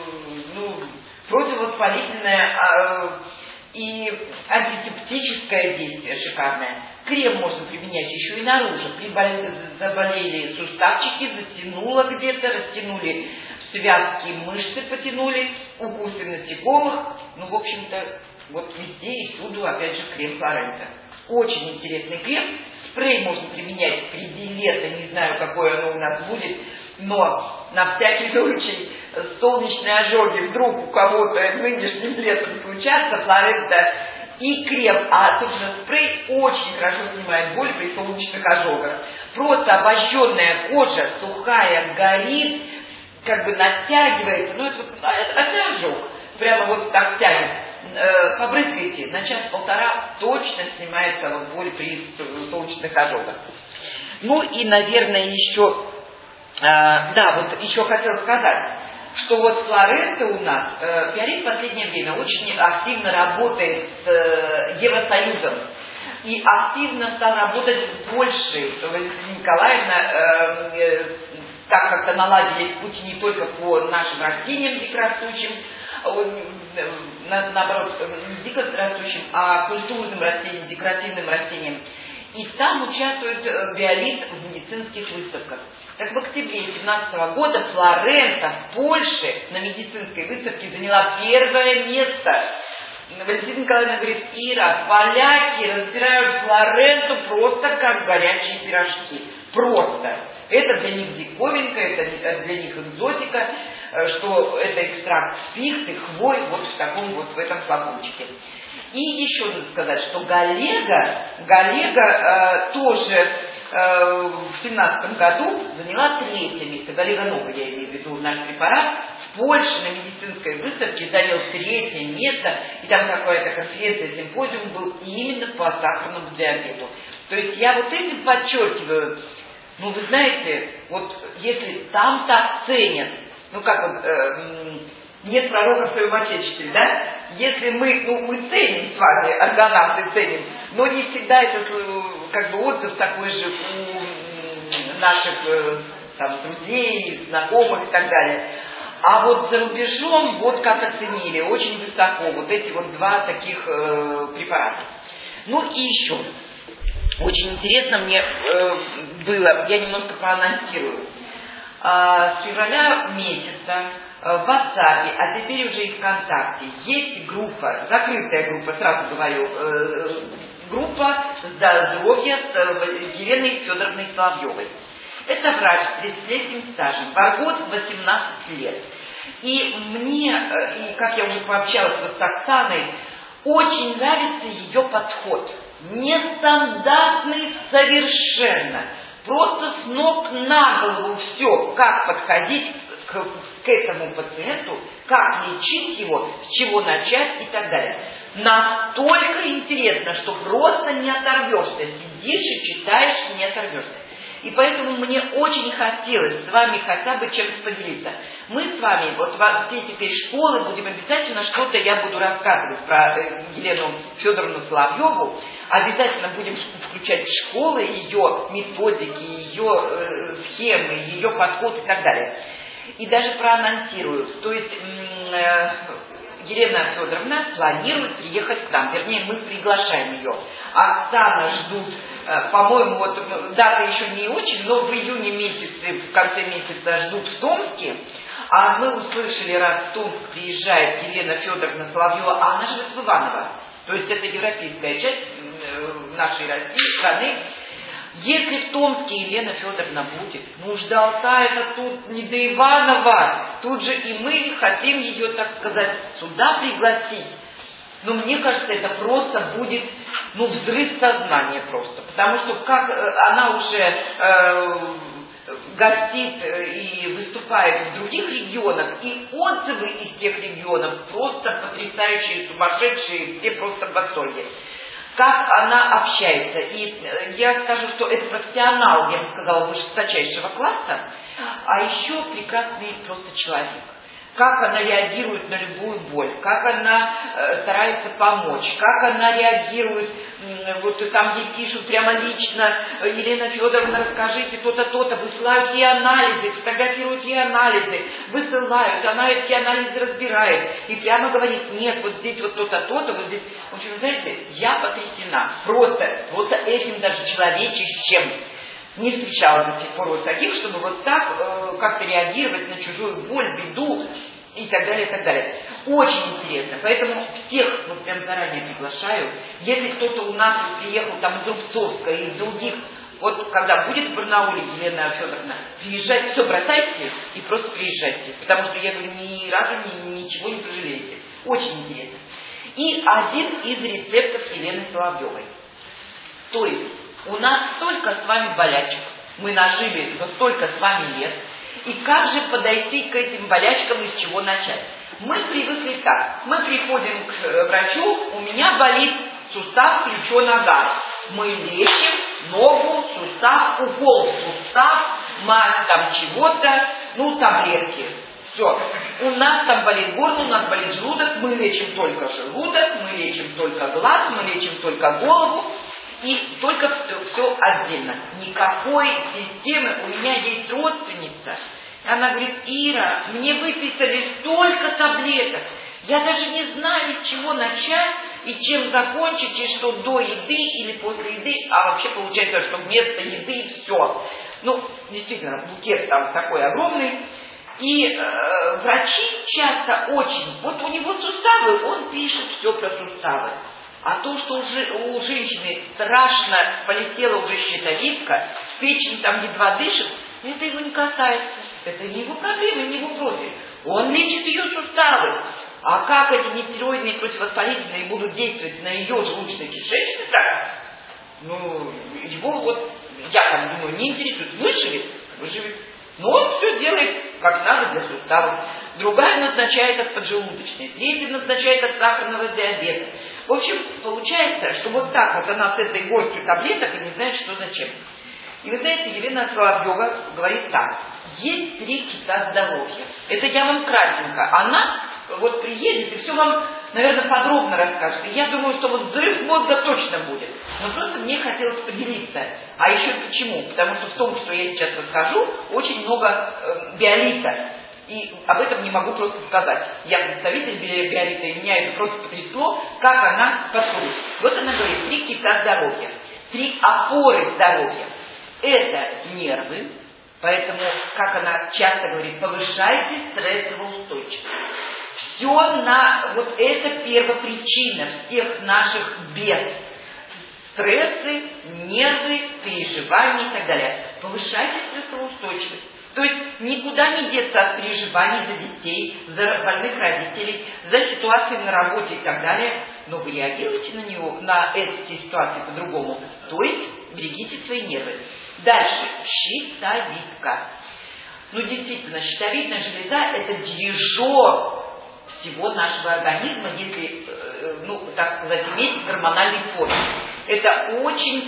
противовоспалительное и антисептическое действие шикарное. Крем можно применять еще и наружу. Заболели суставчики, затянуло где-то, растянули связки, мышцы потянули, укусы насекомых. В общем-то, вот везде и всюду, опять же, крем флорента. Очень интересный крем. Спрей можно применять среди лета, не знаю, какое оно у нас будет, но на всякий случай солнечные ожоги вдруг у кого-то нынешним летом случатся, флорента и крем, а собственно спрей очень хорошо снимает боль при солнечных ожогах. Просто обожженная кожа, сухая, горит, как бы натягивается, это ожог, прямо вот так тянет. Побрызгайте, на час-полтора точно снимается боль при солнечных ожогах. И, наверное, еще, еще хотела сказать, что вот Флоренция у нас, Биаррис в последнее время очень активно работает с Евросоюзом. И активно стал работать больше. Валентина Николаевна так как-то наладили пути не только по нашим растениям дикорастущим, наоборот, не дикорастущим, а культурным растениям, декоративным растениям. И там участвует Биаррис в медицинских выставках. Так в октябре 2017 года Флоренция в Польше на медицинской выставке заняла первое место. Валентина Николаевна говорит: Ира, поляки разбирают Флоренцию просто как горячие пирожки. Просто. Это для них диковинка, это для них экзотика, что это экстракт пихты, хвой, вот в таком вот в этом флакончике. И еще надо сказать, что Галлега тоже в 2017 году заняла третье место. Галлега Нова, я имею в виду, наш препарат. В Польше на медицинской выставке занял третье место, и там какая-то конференция, симпозиум был именно по сахарному диабету. То есть я вот этим подчеркиваю, ну вы знаете, вот если там так ценят, ну как вот, нет пророка в своем отечестве, да? Если мы ценим с вами, аргонавты ценим, но не всегда это как бы отзыв такой же у наших там друзей, знакомых и так далее. А вот за рубежом вот как оценили, очень высоко, вот эти вот два таких препарата. Ну и еще, очень интересно мне было, я немножко проанонсирую. С февраля месяца в WhatsApp, а теперь уже и ВКонтакте, есть группа, закрытая группа, сразу говорю, группа «Здоровье» с Еленой Федоровной Соловьевой. Это врач с 30-летним стажем, Баргот 18 лет. И мне, и как я уже пообщалась вот с Оксаной, очень нравится ее подход. Нестандартный совершенно. Просто с ног на голову все, как подходить к этому пациенту, как лечить его, с чего начать и так далее. Настолько интересно, что просто не оторвешься. Сидишь и читаешь, не оторвешься. И поэтому мне очень хотелось с вами хотя бы чем-то поделиться. Мы с вами, вот все теперь школы, будем обязательно что-то, я буду рассказывать про Елену Федоровну Соловьеву, обязательно будем включать в школы ее методики, ее схемы, ее подход и так далее. И даже проанонсирую, то есть Елена Федоровна планирует приехать к нам, вернее, мы приглашаем ее. Оксана ждут, по-моему, вот дата еще не очень, но в июне месяце, в конце месяца ждут в Томске. А мы услышали, раз в Томск приезжает Елена Федоровна Соловьева, а она живет в Иваново. То есть это европейская часть нашей России, страны. Если в Томске Елена Федоровна будет, ну ждалта это тут не до Иванова, тут же и мы хотим ее, так сказать, сюда пригласить. Но мне кажется, это просто будет, взрыв сознания просто. Потому что как она уже гостит и выступает в других регионах, и отзывы из тех регионов просто потрясающие, сумасшедшие, все просто в восторге. Как она общается. И я скажу, что это профессионал, я бы сказала, высочайшего класса, а еще прекрасный просто человек. Как она реагирует на любую боль, как она старается помочь, как она реагирует, вот там ей пишут прямо лично: Елена Федоровна, расскажите то-то, то-то, высылают ей анализы, фотографируют ей анализы, высылают, она эти анализы разбирает и прямо говорит: нет, вот здесь вот то-то, то-то, вот здесь. В общем, знаете, я потрясена, просто этим даже человечищем. Не встречала до сих пор вот таких, чтобы вот так как-то реагировать на чужую боль, беду и так далее, и так далее. Очень интересно. Поэтому всех вот прям заранее приглашаю. Если кто-то у нас приехал там из Рубцовска и из других, вот когда будет в Барнауле Елена Федоровна, приезжайте, все бросайте и просто приезжайте. Потому что, я говорю, ни разу ничего не пожалеете. Очень интересно. И один из рецептов Елены Соловьевой. То есть у нас столько с вами болячек, мы нажили за столько с вами лет, и как же подойти к этим болячкам и с чего начать? Мы привыкли так, мы приходим к врачу, у меня болит сустав, плечо, нога. Мы лечим ногу, сустав, укол в сустав, мазь там чего-то, таблетки. Все. нас там болит горло, у нас болит желудок, мы лечим только желудок, мы лечим только глаз, мы лечим только голову. И только все отдельно. Никакой системы. У меня есть родственница. Она говорит: Ира, мне выписали столько таблеток. Я даже не знаю, с чего начать и чем закончить, и что до еды или после еды. А вообще получается, что вместо еды все. Ну, действительно, букет там такой огромный. И врачи часто очень... Вот у него суставы, он пишет все про суставы. А то, что у женщины страшно полетела уже щитовидка, печень там едва дышит, это его не касается. Это не его проблема, не его профиль. Он лечит ее суставы. А как эти нестероидные противовоспалительные будут действовать на ее желудочно-кишечный тракт? Ну, его вот, я так думаю, не интересует. Выживет. Но он все делает как надо для суставов. Другая назначает от поджелудочной, третья назначает от сахарного диабета. В общем, получается, что вот так вот она с этой горстью таблеток и не знает, что зачем. И вы знаете, Елена Соловьева говорит так: есть 3 кита здоровья. Это я вам кратенько. Она вот приедет и все вам, наверное, подробно расскажет. И я думаю, что вот взрыв мозга точно будет. Но просто мне хотелось поделиться. А еще почему? Потому что в том, что я сейчас расскажу, очень много биолита. И об этом не могу просто сказать. Я представитель биолита, и меня это просто потрясло, как она подходит. Вот она говорит: 3 кита здоровья, 3 опоры здоровья. Это нервы, поэтому, как она часто говорит, повышайте стрессоустойчивость. Все вот это первопричина всех наших бед. Стрессы, нервы, переживания и так далее. Повышайте стрессоустойчивость. То есть никуда не деться от переживаний за детей, за больных родителей, за ситуации на работе и так далее. Но вы реагируете на эти ситуации по-другому. То есть берегите свои нервы. Дальше. Щитовидка. Ну действительно, щитовидная железа – это дирижер всего нашего организма, если, так сказать, иметь гормональный фон. Это очень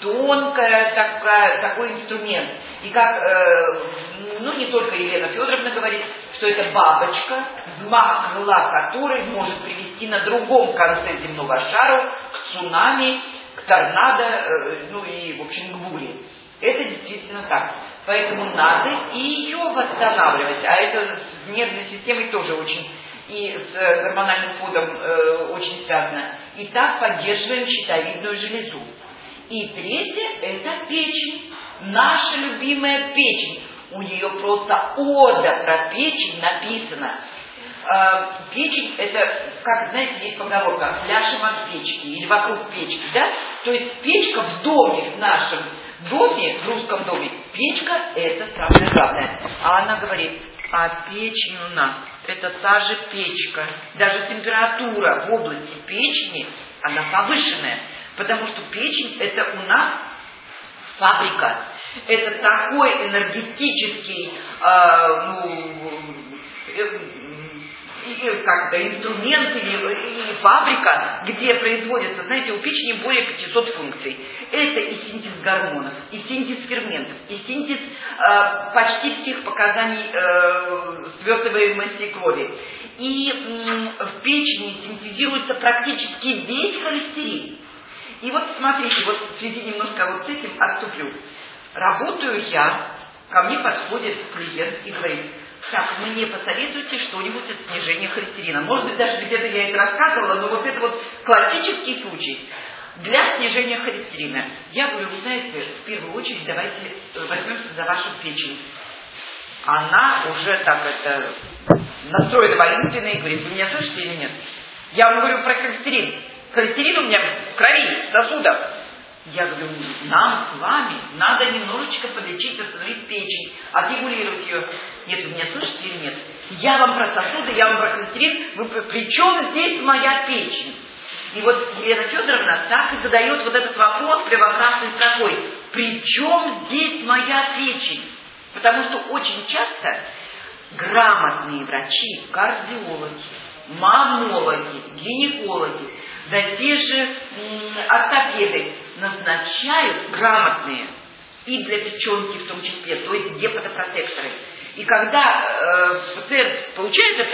такой инструмент. И как, не только Елена Федоровна говорит, что это бабочка, взмах крыла которой может привести на другом конце земного шара к цунами, к торнадо, и, в общем, к буре. Это действительно так. Поэтому надо и ее восстанавливать. А это с нервной системой тоже очень, и с гормональным фоном очень связано. И так поддерживаем щитовидную железу. И третье – это печень. Наша любимая печень. У нее просто ода про печень написано. Печень – это, как знаете, есть поговорка: «Пляшем от печки» или «вокруг печки». Да? То есть печка в доме, в нашем доме, в русском доме, печка – это самое главное. А она говорит: а печень у нас – это та же печка. Даже температура в области печени, она повышенная. Потому что печень – это у нас фабрика. Это такой энергетический инструмент или фабрика, где производится, знаете, у печени более 500 функций. Это и синтез гормонов, и синтез ферментов, и синтез почти всех показаний свертываемости крови. И в печени синтезируется практически весь холестерин. И вот смотрите, вот в связи немножко вот с этим отступлю. Работаю я, ко мне подходит клиент и говорит: так, мне посоветуйте что-нибудь от снижения холестерина. Может быть, даже где-то я это рассказывала, но вот это вот классический случай для снижения холестерина. Я говорю: вы знаете, в первую очередь давайте возьмемся за вашу печень. Она уже так настроена воинственно и говорит: вы меня слышите или нет? Я вам говорю про холестерин. Холестерин у меня в крови, в сосудах. Я говорю: нам с вами надо немножечко подлечить, остановить печень, отрегулировать ее. Нет, вы меня слышите или нет? Я вам про сосуды, я вам про холестерин. При чем здесь моя печень? И вот Елена Федоровна так и задает вот этот вопрос прямокрасной строкой: при чем здесь моя печень? Потому что очень часто грамотные врачи, кардиологи, маммологи, гинекологи, да те же ортопеды назначают грамотные и для печенки в том числе, то есть гепатопротекторы. И когда пациент получает от 30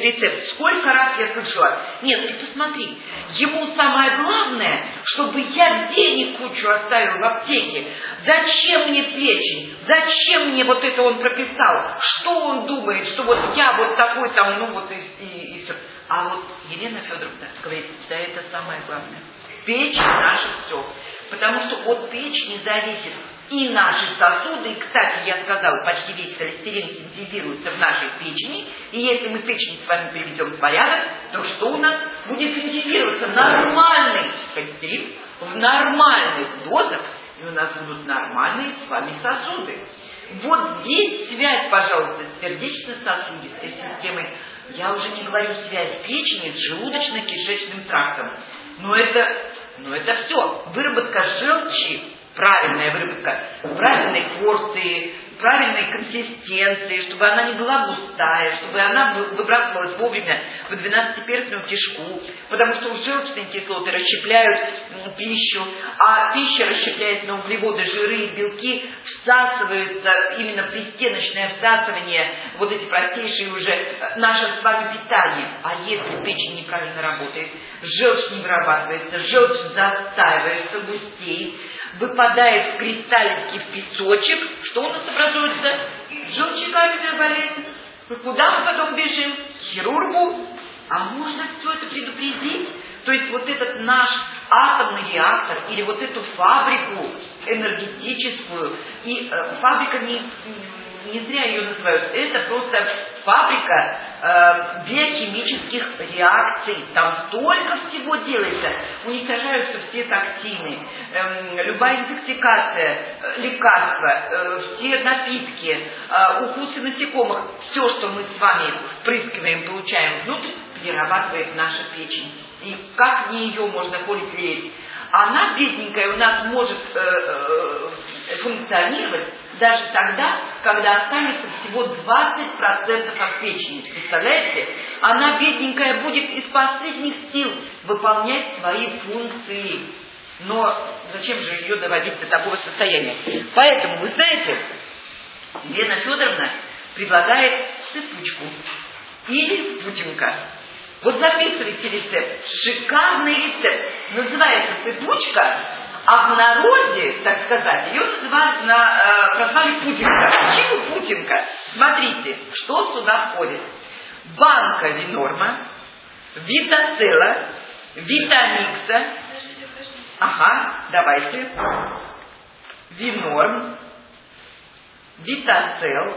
рецепт. Сколько раз я слышала. Нет, ты посмотри, ему самое главное, чтобы я денег кучу оставил в аптеке. Зачем мне печень? Зачем мне вот это он прописал? Что он думает, что вот я вот такой там, ну вот и все. А вот Елена Федоровна говорит, да это самое главное. Печень наше все. Потому что от печени зависит и наши сосуды. И, кстати, я сказала, почти весь холестерин синтезируется в нашей печени. И если мы печень с вами приведем в порядок, то что у нас будет синтезироваться? Нормальный холестерин в нормальных дозах. И у нас будут нормальные с вами сосуды. Вот здесь связь, пожалуйста, с сердечно-сосудистой системой. Я уже не говорю связь печени с желудочно-кишечным трактом. Но это все. Выработка желчи, правильная выработка, правильной порции, правильной консистенции, чтобы она не была густая, чтобы она выбрасывалась вовремя в 12-перстную кишку, потому что желчные кислоты расщепляют пищу, а пища, расщепляясь на углеводы, жиры и белки, всасывается именно пристеночное всасывание, вот эти простейшие уже наше с вами питание. А если печень неправильно работает, желчь не вырабатывается, желчь застаивается, густеет, выпадает в кристаллики, в песочек, что у нас образуется? Желчекаменная болезнь. Куда мы потом бежим? К хирургу. А можно все это предупредить? То есть вот этот наш атомный реактор или вот эту фабрику энергетическую, и фабрика не зря ее называют, это просто фабрика биохимических реакций. Там столько всего делается. Уничтожаются все токсины, любая интоксикация, лекарства, все напитки, укусы насекомых. Все, что мы с вами впрыскиваем, получаем внутрь, перерабатывает наша печень. И как в нее можно холить лезть? Она, бедненькая, у нас может функционировать даже тогда, когда останется всего 20% от печени. Представляете? Она, бедненькая, будет из последних сил выполнять свои функции. Но зачем же ее доводить до такого состояния? Поэтому, вы знаете, Елена Федоровна предлагает сыпучку или путинка. Вот записывайте рецепт. Шикарный рецепт. Называется сыпучка, а в народе, так сказать, ее прозвали путинка. Почему путинка? Смотрите, что сюда входит. Банка Винорма, Витацела, Витамикса. Ага, давайте. Винорм, Витацел,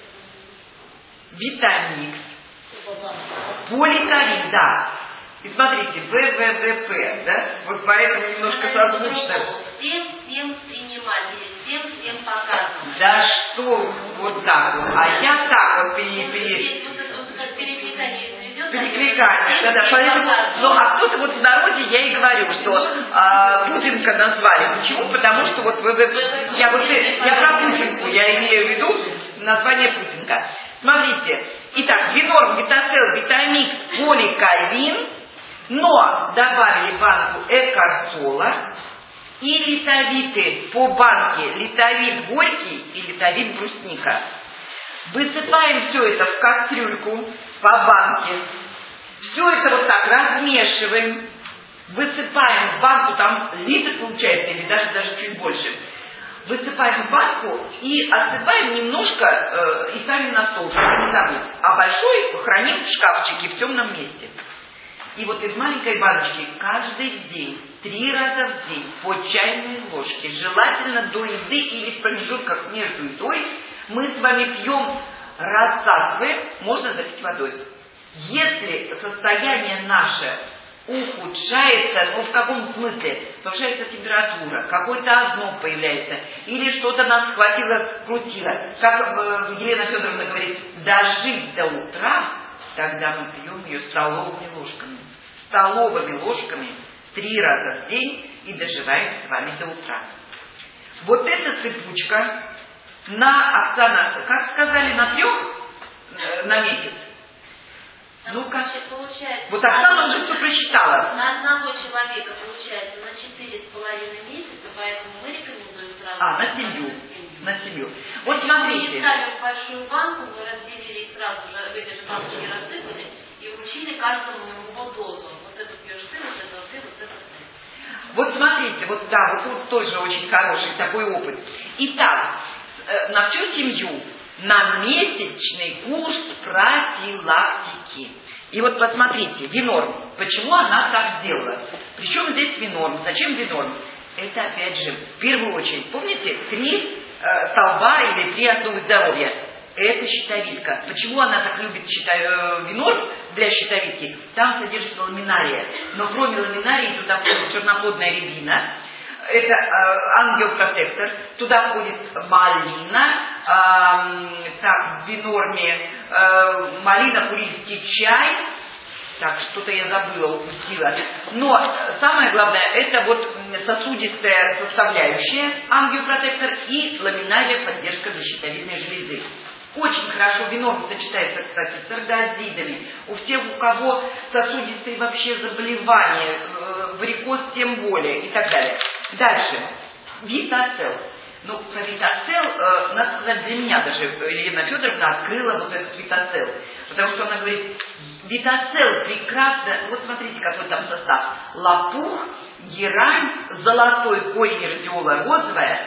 Витамикс, поликарин, да. И смотрите, ВВВП, да? Вот поэтому немножко созвучно. Всем принимать, всем показывать. Да что, вот так вот. А я так вот перекликание, да, поэтому, ну, а кто-то вот в народе, я и говорю, что Путинка назвали. Почему? Потому что вот я про Путинку, я имею в виду название Путинка. Смотрите, итак, Винорм, Витацел, Витамикс, поликарин, но добавили банку Экарцола и литовиты по банке литовит горький и литовит брусника. Высыпаем все это в кастрюльку по банке. Все это вот так размешиваем. Высыпаем в банку, там литр получается, или даже чуть больше. Высыпаем в банку и отсыпаем немножко и ставим на стол, чтобы не забыть. А большой храним в шкафчике в темном месте. И вот из маленькой баночки каждый день, 3 раза в день, по чайной ложке, желательно до еды или в промежутках между едой, мы с вами пьем, рассасываем, можно запить водой. Если состояние наше ухудшается, ну в каком смысле? Повышается температура, какой-то озноб появляется, или что-то нас схватило, скрутило. Как Елена Федоровна говорит, дожить до утра, тогда мы пьем ее столовыми ложками. Столовыми ложками 3 раза в день и доживаем с вами до утра. Вот эта цепочка Оксана, как сказали, на 3 на месяц? Ну-ка. Вот Оксана уже все просчитала. На одного человека получается на 4,5 месяца, поэтому мы рекомендуем сразу. На семью. Вот смотрите. Мы ставим большую банку, мы разделили и сразу же в эти же баночки рассыпали, и да, вот тут тоже очень хороший такой опыт. Итак, на всю семью на месячный курс профилактики. И вот посмотрите, Винорм, почему она так сделала? Причем здесь Винорм? Зачем Винорм? Это опять же, в первую очередь, помните, 3 столба или 3 основы здоровья? Это щитовидка. Почему она так любит Винорм для щитовидки? Там содержится ламинария. Но кроме ламинарии туда входит черноплодная рябина. Это ангиопротектор. Туда входит малина. Так, в Винорме малина, курильский чай. Так, что-то я забыла, упустила. Но самое главное, это вот сосудистая составляющая, ангиопротектор и ламинария, поддержка для щитовидной железы. Очень хорошо Винорм сочетается, кстати, с ардозидами. У всех, у кого сосудистые вообще заболевания, варикоз тем более и так далее. Дальше. Витацел. Ну, про Витацел, надо сказать, для меня даже Елена Федоровна открыла вот этот Витацел. Потому что она говорит, Витацел прекрасно, вот смотрите, какой там состав. Лопух, герань, золотой корень радиола розовая,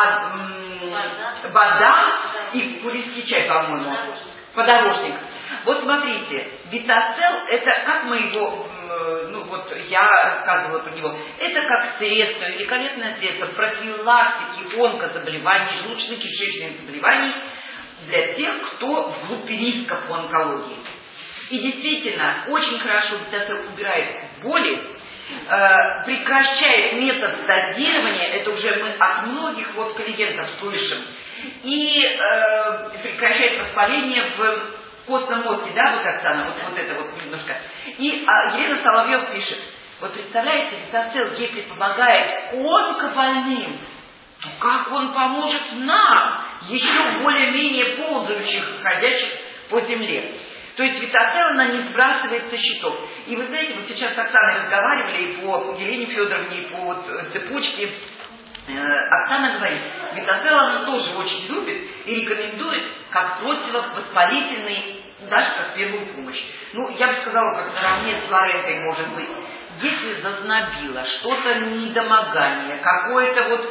бадан и курильский чай, по-моему. Подорожник. Вот смотрите, Витацел, это как мы его, ну вот я рассказывала про него, это как средство, великолепное средство профилактики онкозаболеваний, желудочно-кишечных заболеваний для тех, кто в группе риска по онкологии. И действительно, очень хорошо Витацел убирает боли, прекращает метод дозирования, это уже мы от многих вот клиентов слышим, и прекращает воспаление в костном мозге, да, вот Оксана, вот это вот немножко. И Елена Соловьева пишет, вот представляете, Витацел, если помогает онкобольным, то как он поможет нам, еще более-менее ползающих, ходячих по земле. То есть Витацел, она не сбрасывает со счетов. И вы знаете, вот сейчас с Оксаной разговаривали и по Елене Федоровне, и по вот цепочке. Оксана говорит, Витацел она тоже очень любит и рекомендует как противовоспалительный, даже как первую помощь. Ну, я бы сказала, как наравне с лорентой может быть. Если зазнобило, что-то недомогание, какое-то вот,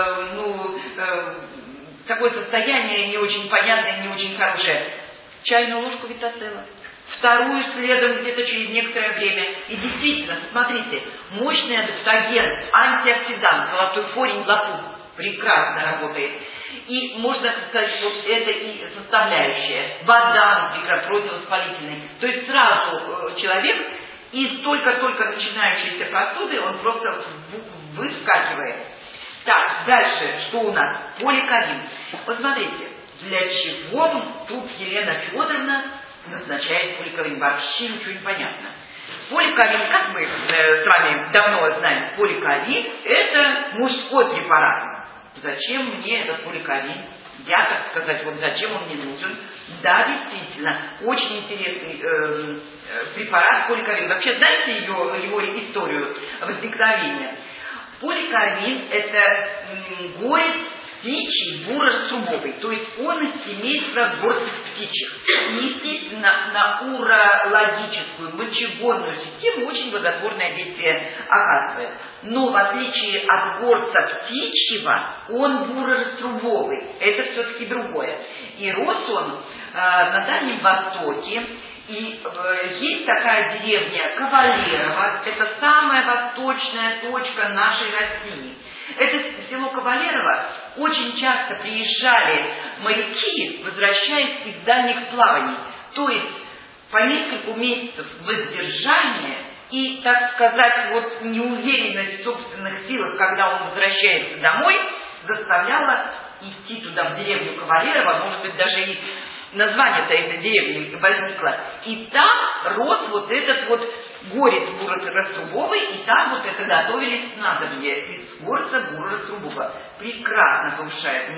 такое состояние не очень понятное, не очень хорошее, чайную ложку Витацела, вторую следом где-то через некоторое время. И действительно, смотрите, мощный адаптоген, антиоксидант, золотой корень, лопух, прекрасно работает. И можно сказать, вот это и составляющая. Бадан противовоспалительный. То есть сразу человек из только-только начинающейся простуды, он просто выскакивает. Так, дальше, что у нас? Поликарин. Вот смотрите, для чего тут Елена Федоровна назначает поликарин? Вообще ничего не понятно. Поликарин, как мы с вами давно знаем, поликарин это мужской препарат. Зачем мне этот поликарин? Я, так сказать, вот зачем он мне нужен? Да, действительно, очень интересный препарат поликарин. Вообще, знаете его историю возникновения? Поликарин это горец птичий бурораструбовый, то есть он из семейства горцев птичьих. И, естественно, на урологическую, мочегонную систему очень благотворное действие оказывает. Но в отличие от горца птичьего, он бурораструбовый. Это все-таки другое. И рос он на Дальнем Востоке. И есть такая деревня Кавалерово, это самая восточная точка нашей России. Это село Кавалерово очень часто приезжали моряки, возвращаясь из дальних плаваний. То есть по нескольку месяцев воздержания и, так сказать, вот неуверенность в собственных силах, когда он возвращается домой, заставляла идти туда, в деревню Кавалерово, может быть, даже и название-то этой деревни возникло. И там рос вот этот вот горец бурораструбовый, и там вот это готовились снадобья из горца бурораструбового. Прекрасно повышает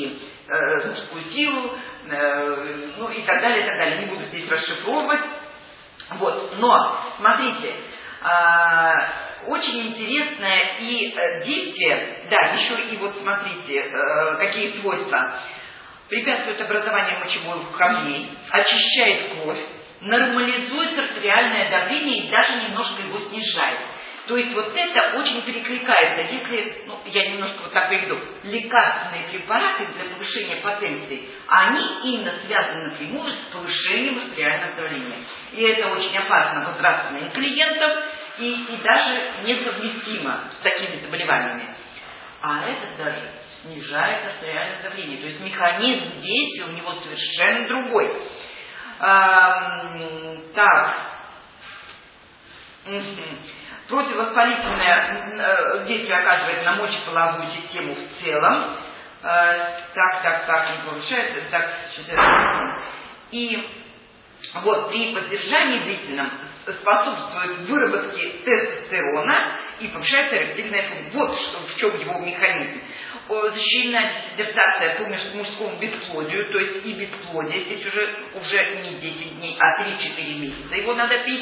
мужскую силу, ну и так далее, и так далее. Не буду здесь расшифровывать. Вот. Но, смотрите, очень интересное и действие, да, еще и вот смотрите, какие свойства. Препятствует образованию мочевых камней, очищает кровь, нормализует артериальное давление и даже немножко его снижает. То есть вот это очень перекликается. Если, я немножко вот так приведу, лекарственные препараты для повышения потенции, они именно связаны напрямую с повышением артериального давления. И это очень опасно возрастным клиентам и даже несовместимо с такими заболеваниями. А это даже снижает артериальное давление. То есть механизм действия у него совершенно другой. Противовоспалительное действие оказывает на мочеполовую систему в целом. Не повышается. И вот при поддержании длительном способствует выработке тестостерона и повышается эректильная функция. Вот в чем его механизм. Защищена диссертация по мужскому бесплодию, то есть и бесплодие, здесь уже не 10 дней, а 3-4 месяца его надо пить.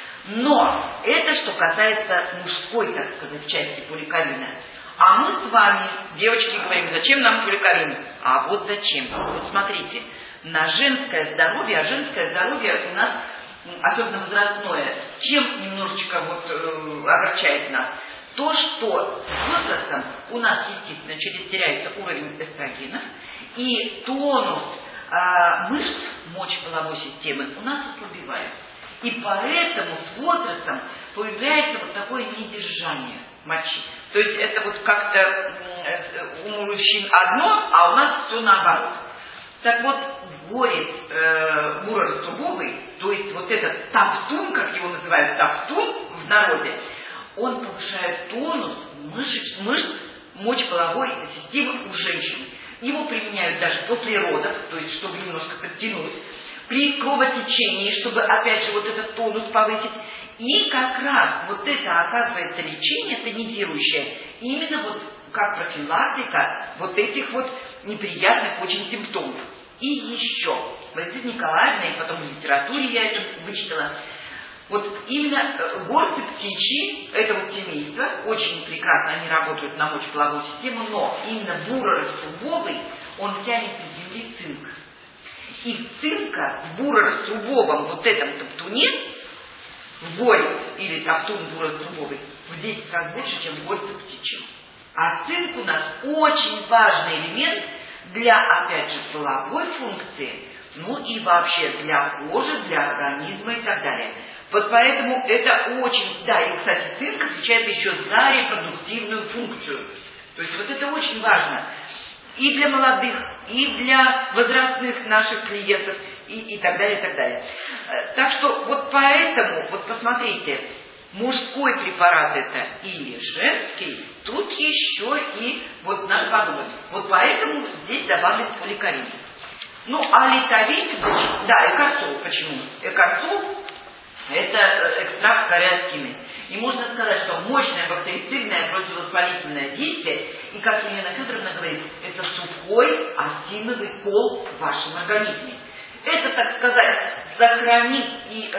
Но это что касается мужской, так сказать, части поликарина. А мы с вами, девочки, говорим, зачем нам поликарин? А вот зачем. Вот смотрите, на женское здоровье, а женское здоровье у нас, особенно возрастное, чем немножечко огорчает нас? То, что с возрастом у нас, естественно, теряется уровень эстрогенов, и тонус мышц мочеполовой системы у нас ослабевает. И поэтому с возрастом появляется вот такое недержание мочи. То есть это вот как-то у мужчин одно, а у нас все наоборот. Так вот, борец буро-раструбовый, то есть вот этот таптун, как его называют, таптун в народе, он повышает тонус мышц мочеполовой системы у женщин. Его применяют даже после родов, то есть чтобы немножко подтянуть, при кровотечении, чтобы опять же вот этот тонус повысить. И как раз вот это оказывается лечение тонизирующее, именно вот как профилактика вот этих вот неприятных очень симптомов. И еще, Валентина Николаевна, и потом в литературе я это вычитала, вот именно горцы птичьи этого семейства, очень прекрасно они работают на мочеполовую систему, но именно буро-раструбовый, он тянет из земли цинк. И цинка в буро-раструбовом вот этом топтуне, в боре или топтун буро-раструбовый, в 10 раз больше, чем в горце птичьем. А цинк у нас очень важный элемент для, опять же, половой функции, и вообще для кожи, для организма и так далее. Вот поэтому это очень, и, кстати, цинк отвечает еще за репродуктивную функцию. То есть вот это очень важно. И для молодых, и для возрастных наших клиентов, и так далее, и так далее. Так что вот поэтому, вот посмотрите, мужской препарат это или женский, тут еще и, вот надо подумать, вот поэтому здесь добавлен поликарин. А литовит, экарцол, почему? Экарцол это экстракт кориацины. И можно сказать, что мощное бактерицидное противовоспалительное действие, и как Елена Федоровна говорит, это сухой осиновый кол в вашем организме. Это, так сказать, сохранит и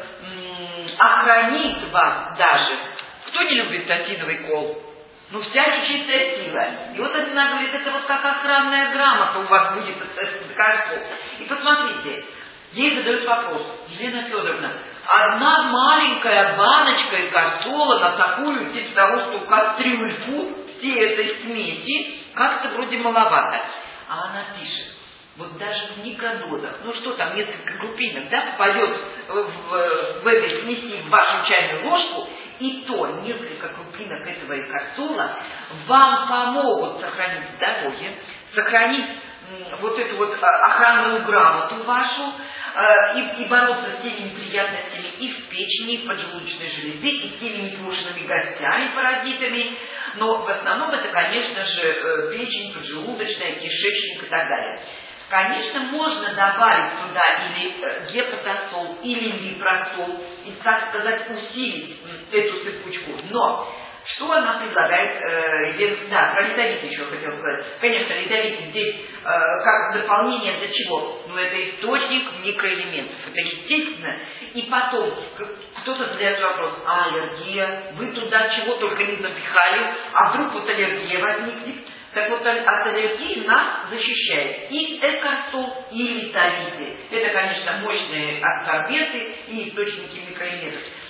охранит вас даже. Кто не любит осиновый кол? Вся нечистая сила. И вот она говорит, это вот как охранная грамота у вас будет, кольцо. И посмотрите, ей задают вопрос, Елена Федоровна, одна маленькая баночка экарцола на такую, типа того, что кастрюльку всей этой смеси, как-то вроде маловато. А она пишет, вот даже в микродозах, несколько крупинок, попадет в этой смеси в вашу чайную ложку, и то несколько крупинок этого экарцола вам помогут сохранить здоровье, сохранить вот эту вот охранную грамоту вашу, и бороться с теми неприятностями и в печени, и в поджелудочной железе, и с теми непрошенными гостями, паразитами. Но в основном это, конечно же, печень, поджелудочная, кишечник и так далее. Конечно, можно добавить туда или гепатосол, или липросол, и, так сказать, усилить эту цепочку. Но что она предлагает? Про литовит еще хотела сказать. Конечно, литовит здесь как дополнение для чего? Это источник микроэлементов. Это естественно. И потом кто-то задает вопрос, аллергия, вы туда чего только не напихали, а вдруг вот аллергия возникнет. Так вот, от аллергии нас защищает и экарцол, и литовиты. Это, конечно, мощные абсорбенты и источники микроэлементов.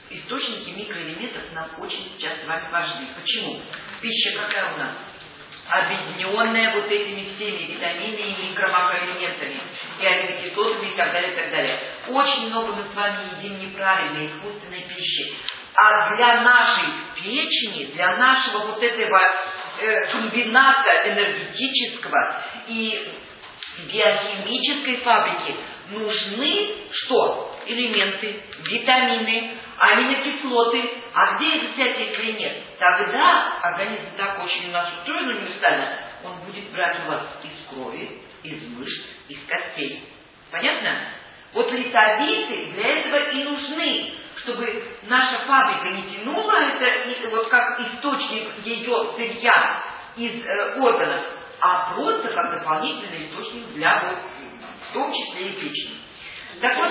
источники микроэлементов нам очень сейчас с вами важны. Почему? Пища какая у нас? Объединенная вот этими всеми витаминами и микромакроэлементами, и аминокислотами и так далее, и так далее. Очень много мы с вами едим неправильной, искусственной пищи. А для нашей печени, для нашего вот этого комбината энергетического и биохимической фабрики нужны что? Элементы, витамины, аминокислоты. А где их взять, если нет? Тогда организм так очень у нас устроен универсально, он будет брать у вас из крови, из мышц, из костей. Понятно? Вот литовиты для этого и нужны, чтобы наша фабрика не тянула это вот как источник ее сырья из органов, а просто как дополнительный источник для вот, в том числе и печени. Так вот,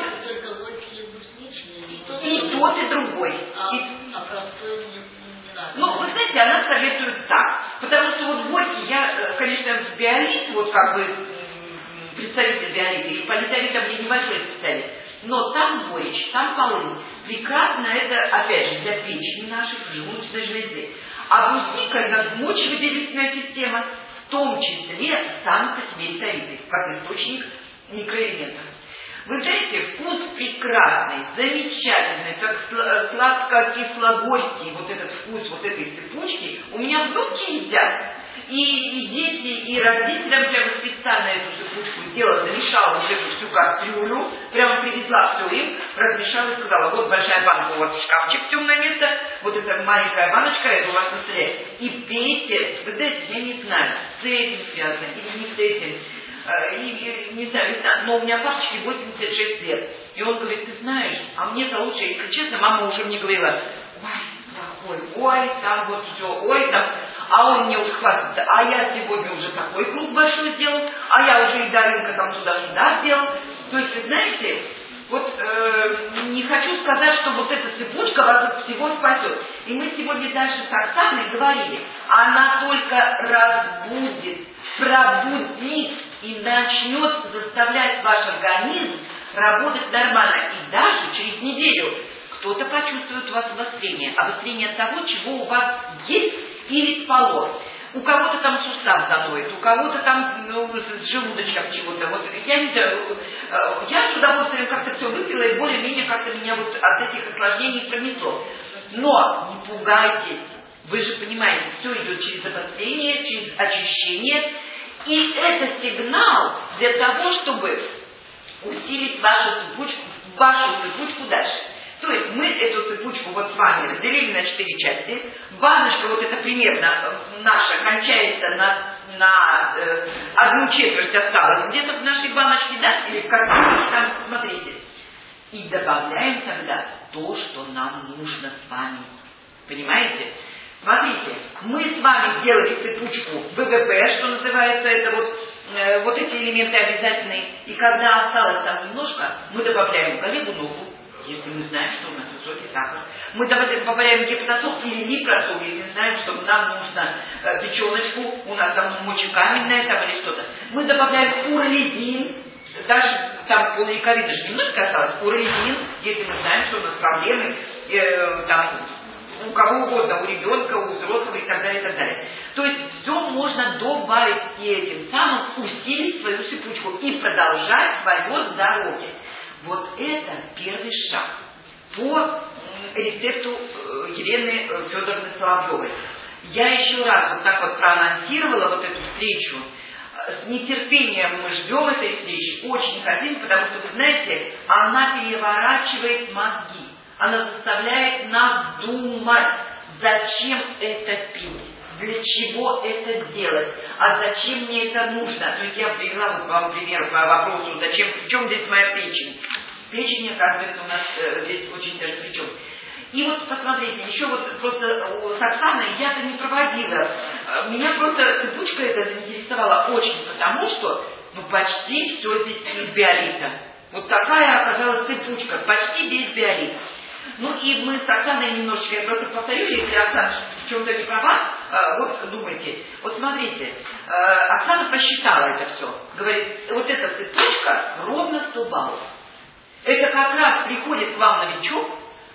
и тот, и другой. А простой не надо. Ну, вы знаете, она советует так. Потому что вот горький, я, конечно, биолит, вот как бы представитель биолита, и по литовитам я небольшой специалист. Но там горечь, там полынь. Прекрасно это, опять же, для печени нашей, желудочной железы. А брусника – это мочевыделительная система, в том числе сам по себе литовиты, как источник микроэлементов. Вы знаете, вкус прекрасный, замечательный, как сладко-кисло-горький, вот этот вкус вот этой сыпучки, у меня внуки едят. И дети, и родителям прямо специально эту сыпучку сделала, замешала вот эту всю кастрюлю, прямо привезла все им, размешала и сказала, вот большая банка у вас в шкафчик, темное место, вот эта маленькая баночка, это у вас на столе. И пейте, вы знаете, я не знаю, с этим связано или не с этим. И не знаю, но у меня папочке 86 лет. И он говорит, ты знаешь, а мне-то лучше, если честно, мама уже мне говорила, ой, плохой, ой, там вот все, ой, там. А он мне уже хвастается, а я сегодня уже такой круг большой сделал, а я уже и Даринка там туда-сюда сделал. То есть, вы знаете, вот не хочу сказать, что вот эта цепочка вас от всего спасет. И мы сегодня даже с Оксаной говорили, она только разбудит, пробудит и начнет заставлять ваш организм работать нормально. И даже через неделю кто-то почувствует у вас обострение. Обострение того, чего у вас есть или спало. У кого-то там сустав заноет, у кого-то там с желудочком чего-то. Вот я не знаю, я с удовольствием как-то все выпила и более-менее как-то меня вот от этих осложнений пронесло. Но не пугайтесь. Вы же понимаете, все идет через обострение, через очищение. И это сигнал для того, чтобы усилить вашу цепочку дальше. То есть мы эту цепочку вот с вами разделили на 4 части. Баночка вот это примерно наша кончается на 1/4 осталось где-то в нашей баночке, да, или в кастрюле, там, смотрите. И добавляем тогда то, что нам нужно с вами. Понимаете? Смотрите, мы с вами сделали цепочку ВВП, что называется, это вот эти элементы обязательные. И когда осталось там немножко, мы добавляем галибунову, если мы знаем, что у нас высокий сахар. Мы добавляем гепатозол или липрозол, если знаем, что нам нужно печеночку, у нас там мочекаменная там или что-то. Мы добавляем уролидин, даже там полуликовида же немножко осталось, уролидин, если мы знаем, что у нас проблемы, там, у кого угодно, у ребенка, у взрослого и так далее, и так далее. То есть все можно добавить и этим самым усилить свою цепочку и продолжать свое здоровье. Вот это первый шаг по рецепту Елены Федоровны Соловьевой. Я еще раз вот так вот проанонсировала вот эту встречу. С нетерпением мы ждем этой встречи, очень хотим, потому что, вы знаете, она переворачивает мозги. Она заставляет нас думать, зачем это пить, для чего это делать, а зачем мне это нужно. То есть я привела вот вам пример по вопросу, зачем, в чем здесь моя печень. Печень, оказывается, у нас здесь очень даже при чем. И вот посмотрите, еще вот просто с Оксаной я-то не проводила. Меня просто цепочка эта заинтересовала очень, потому что почти все здесь без биолита. Вот такая оказалась цепочка, почти без биолита. Ну и мы с Оксаной немножечко, я просто повторю, если Оксана в чем-то не права, вот думайте. Вот смотрите, Оксана посчитала это все. Говорит, вот эта цепочка ровно 100 баллов. Это как раз приходит к вам новичок,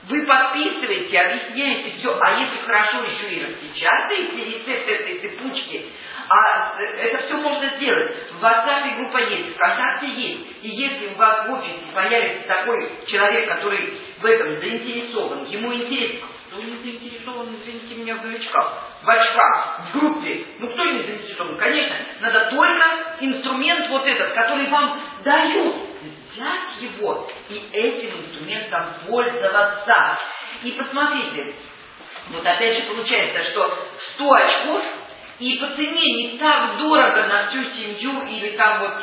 Вы подписываете, объясняете все, а если хорошо еще и распечатаете рецепт этой цепочки, это все можно сделать. В WhatsApp группа есть, ВКонтакте есть. И если у вас в офисе появится такой человек, который в этом заинтересован, ему интересно, кто не заинтересован, извините меня, в новичках, в очках, в группе, кто не заинтересован? Конечно, надо только инструмент вот этот, который вам дают, взять его и этим инструментом пользоваться. И посмотрите, вот опять же получается, что 100 очков и по цене не так дорого на всю семью или там вот...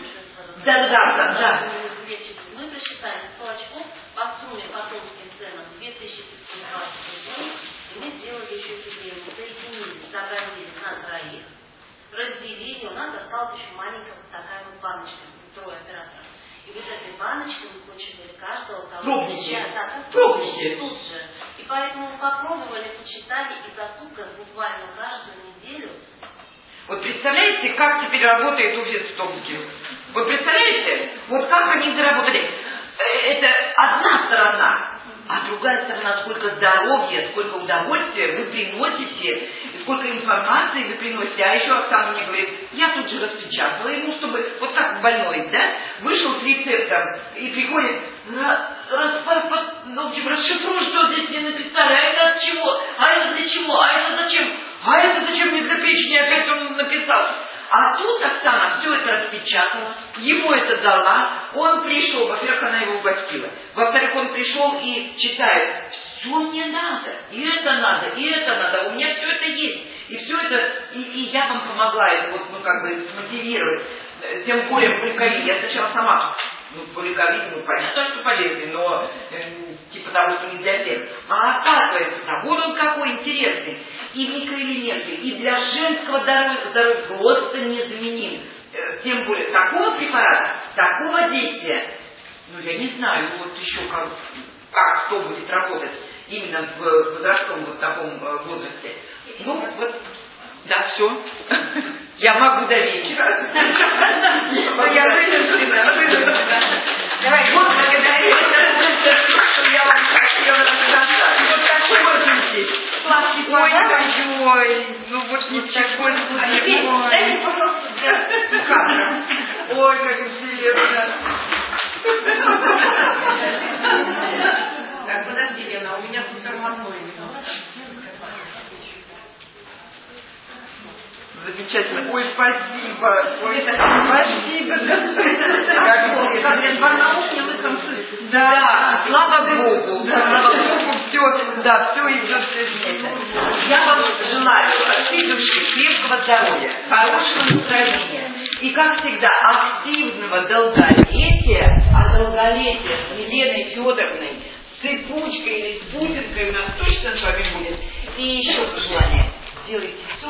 Да. Мы просчитали 100 очков по сумме по томским ценам 2520 рублей, и мы сделали еще фигуру, соединили, загородили на троих, разделили, у нас осталась еще маленькая вот такая вот баночка, трое операторов. И вот этой баночкой мы получили каждого пробники. Пробники тут же. И поэтому мы попробовали, почитали, и за сутки буквально каждую неделю. Вот представляете, как теперь работает офис в Томске? Вот представляете, вот как они заработали? Это одна сторона, а другая сторона, сколько здоровья, сколько удовольствия вы приносите, сколько информации вы приносите. А еще Оксана мне говорит, я тут же распечатала ему, чтобы, вот как больной, да, вышел с рецептом и приходит, расшифруй, что здесь мне написали, а это от чего, а это для чего, а это зачем, а это зачем мне для печени, опять он написал. А тут Оксана все это распечатала, ему это дала, он пришел, во-первых, она его угостила, во-вторых, он пришел и читает, все мне надо, и это надо, и это надо, у меня все это есть, и все это, и я вам помогла это вот, смотивировать, тем более в поликовиде. Я сначала сама, поликовид, понятно, что полезный, но типа того, что не для всех. А оказывается, вот он какой интересный. И микроэлементы, и для женского здоровья просто незаменим. Тем более такого препарата, такого действия, я не знаю, вот еще как кто будет работать именно в подростковом вот таком возрасте. Да, все. Я могу до вечера. Но я вынуждена. Давай, вот благодарю, что я вам хотела рассказать. Вот такой здесь. Ой, ничего себе. Дайте, пожалуйста, для кадра. Ой, как интересно. Так, подожди, Лена, у меня суперманой. Замечательно. Ой, спасибо. Ой, спасибо. Как Барнаул не лысом шишку. Да, слава Богу. Слава Богу, все идет вместе. Я вам желаю от всей души крепкого здоровья, хорошего настроения. И, как всегда, активного долголетия, а долголетие с Еленой Федоровной, с цепучкой или с бусинкой у нас точно с вами будет. И еще пожелание. Делайте все.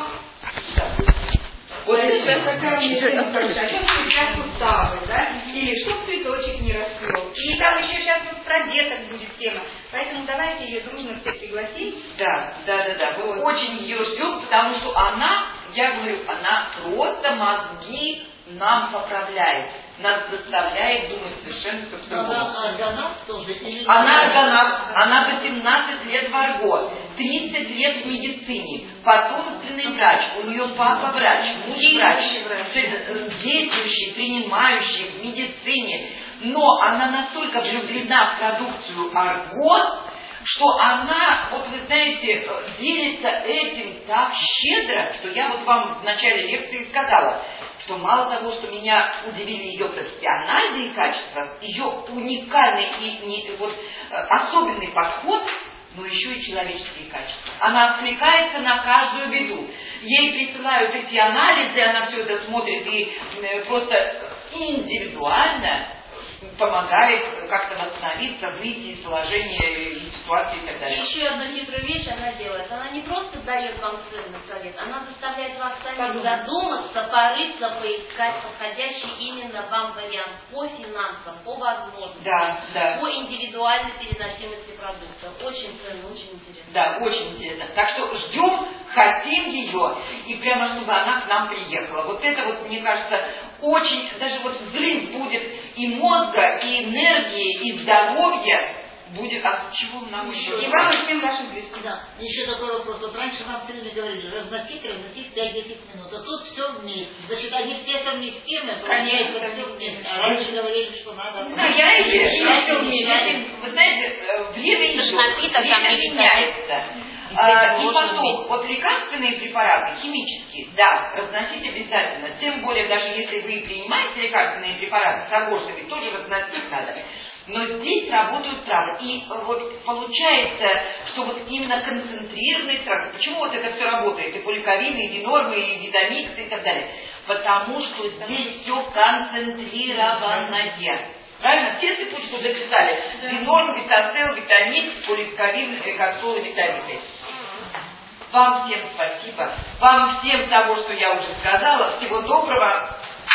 Вот это такая сейчас суставы, да? Или чтоб цветочек не расцвел. И там еще сейчас про деток будет тема. Поэтому давайте ее дружно все пригласим. Да. Мы очень ее ждем, потому что она, я говорю, она просто мозги нам поправляет. Нас заставляет думать совершенно по-другому. Она для нас тоже? Она для нас, она 18 лет в АРГО, 30 лет в медицине, потомственный врач, у нее папа врач, муж врач, действующий, принимающий в медицине. Но она настолько влюблена в продукцию АРГО, что она, вот вы знаете, делится этим так щедро, что я вот вам в начале лекции сказала, что мало того, что меня удивили ее профессиональные качества, ее уникальный и особенный подход, но еще и человеческие качества. Она откликается на каждую беду. Ей присылают эти анализы, она все это смотрит и просто индивидуально помогает как-то восстановиться, выйти из положения, из ситуации и так далее. Еще одну хитрую вещь она делает. Она не просто дает вам ценный совет, она заставляет вас самим задуматься, порыться, поискать подходящий именно вам вариант по финансам, по возможностям, по индивидуальной переносимости продукта. Очень ценно, очень интересно. Да, очень интересно. Так что ждем, хотим ее, и прямо чтобы она к нам приехала. Вот это вот, мне кажется, очень, даже вот взрыв будет и мозга, и энергии, и здоровья. будет, а чего нам еще? И вам, и всем вашим близким. Да, еще такой вопрос. Вот раньше нам все время говорили, разносить 5-10 минут, а тут все вместе. Значит, они все совместимы, Конечно, все вместе. А раньше говорили, что надо... Да, я и все вместе. Вы знаете, время идет, время меняется. И потом, вот лекарственные препараты, химические, да, разносить обязательно. Тем более, даже если вы принимаете лекарственные препараты с огурцами, тоже разносить надо. Но здесь работают травы. И вот получается, что вот именно концентрированные травы. Почему вот это все работает? И поликовины, и динормы, и витамиксы и так далее. Потому что здесь все концентрированное. Правильно? Все цепочку записали. Динорм, витацел, витамикс, поликовин, рекорсол, витамины. Вам всем спасибо. Вам всем того, что я уже сказала. Всего доброго.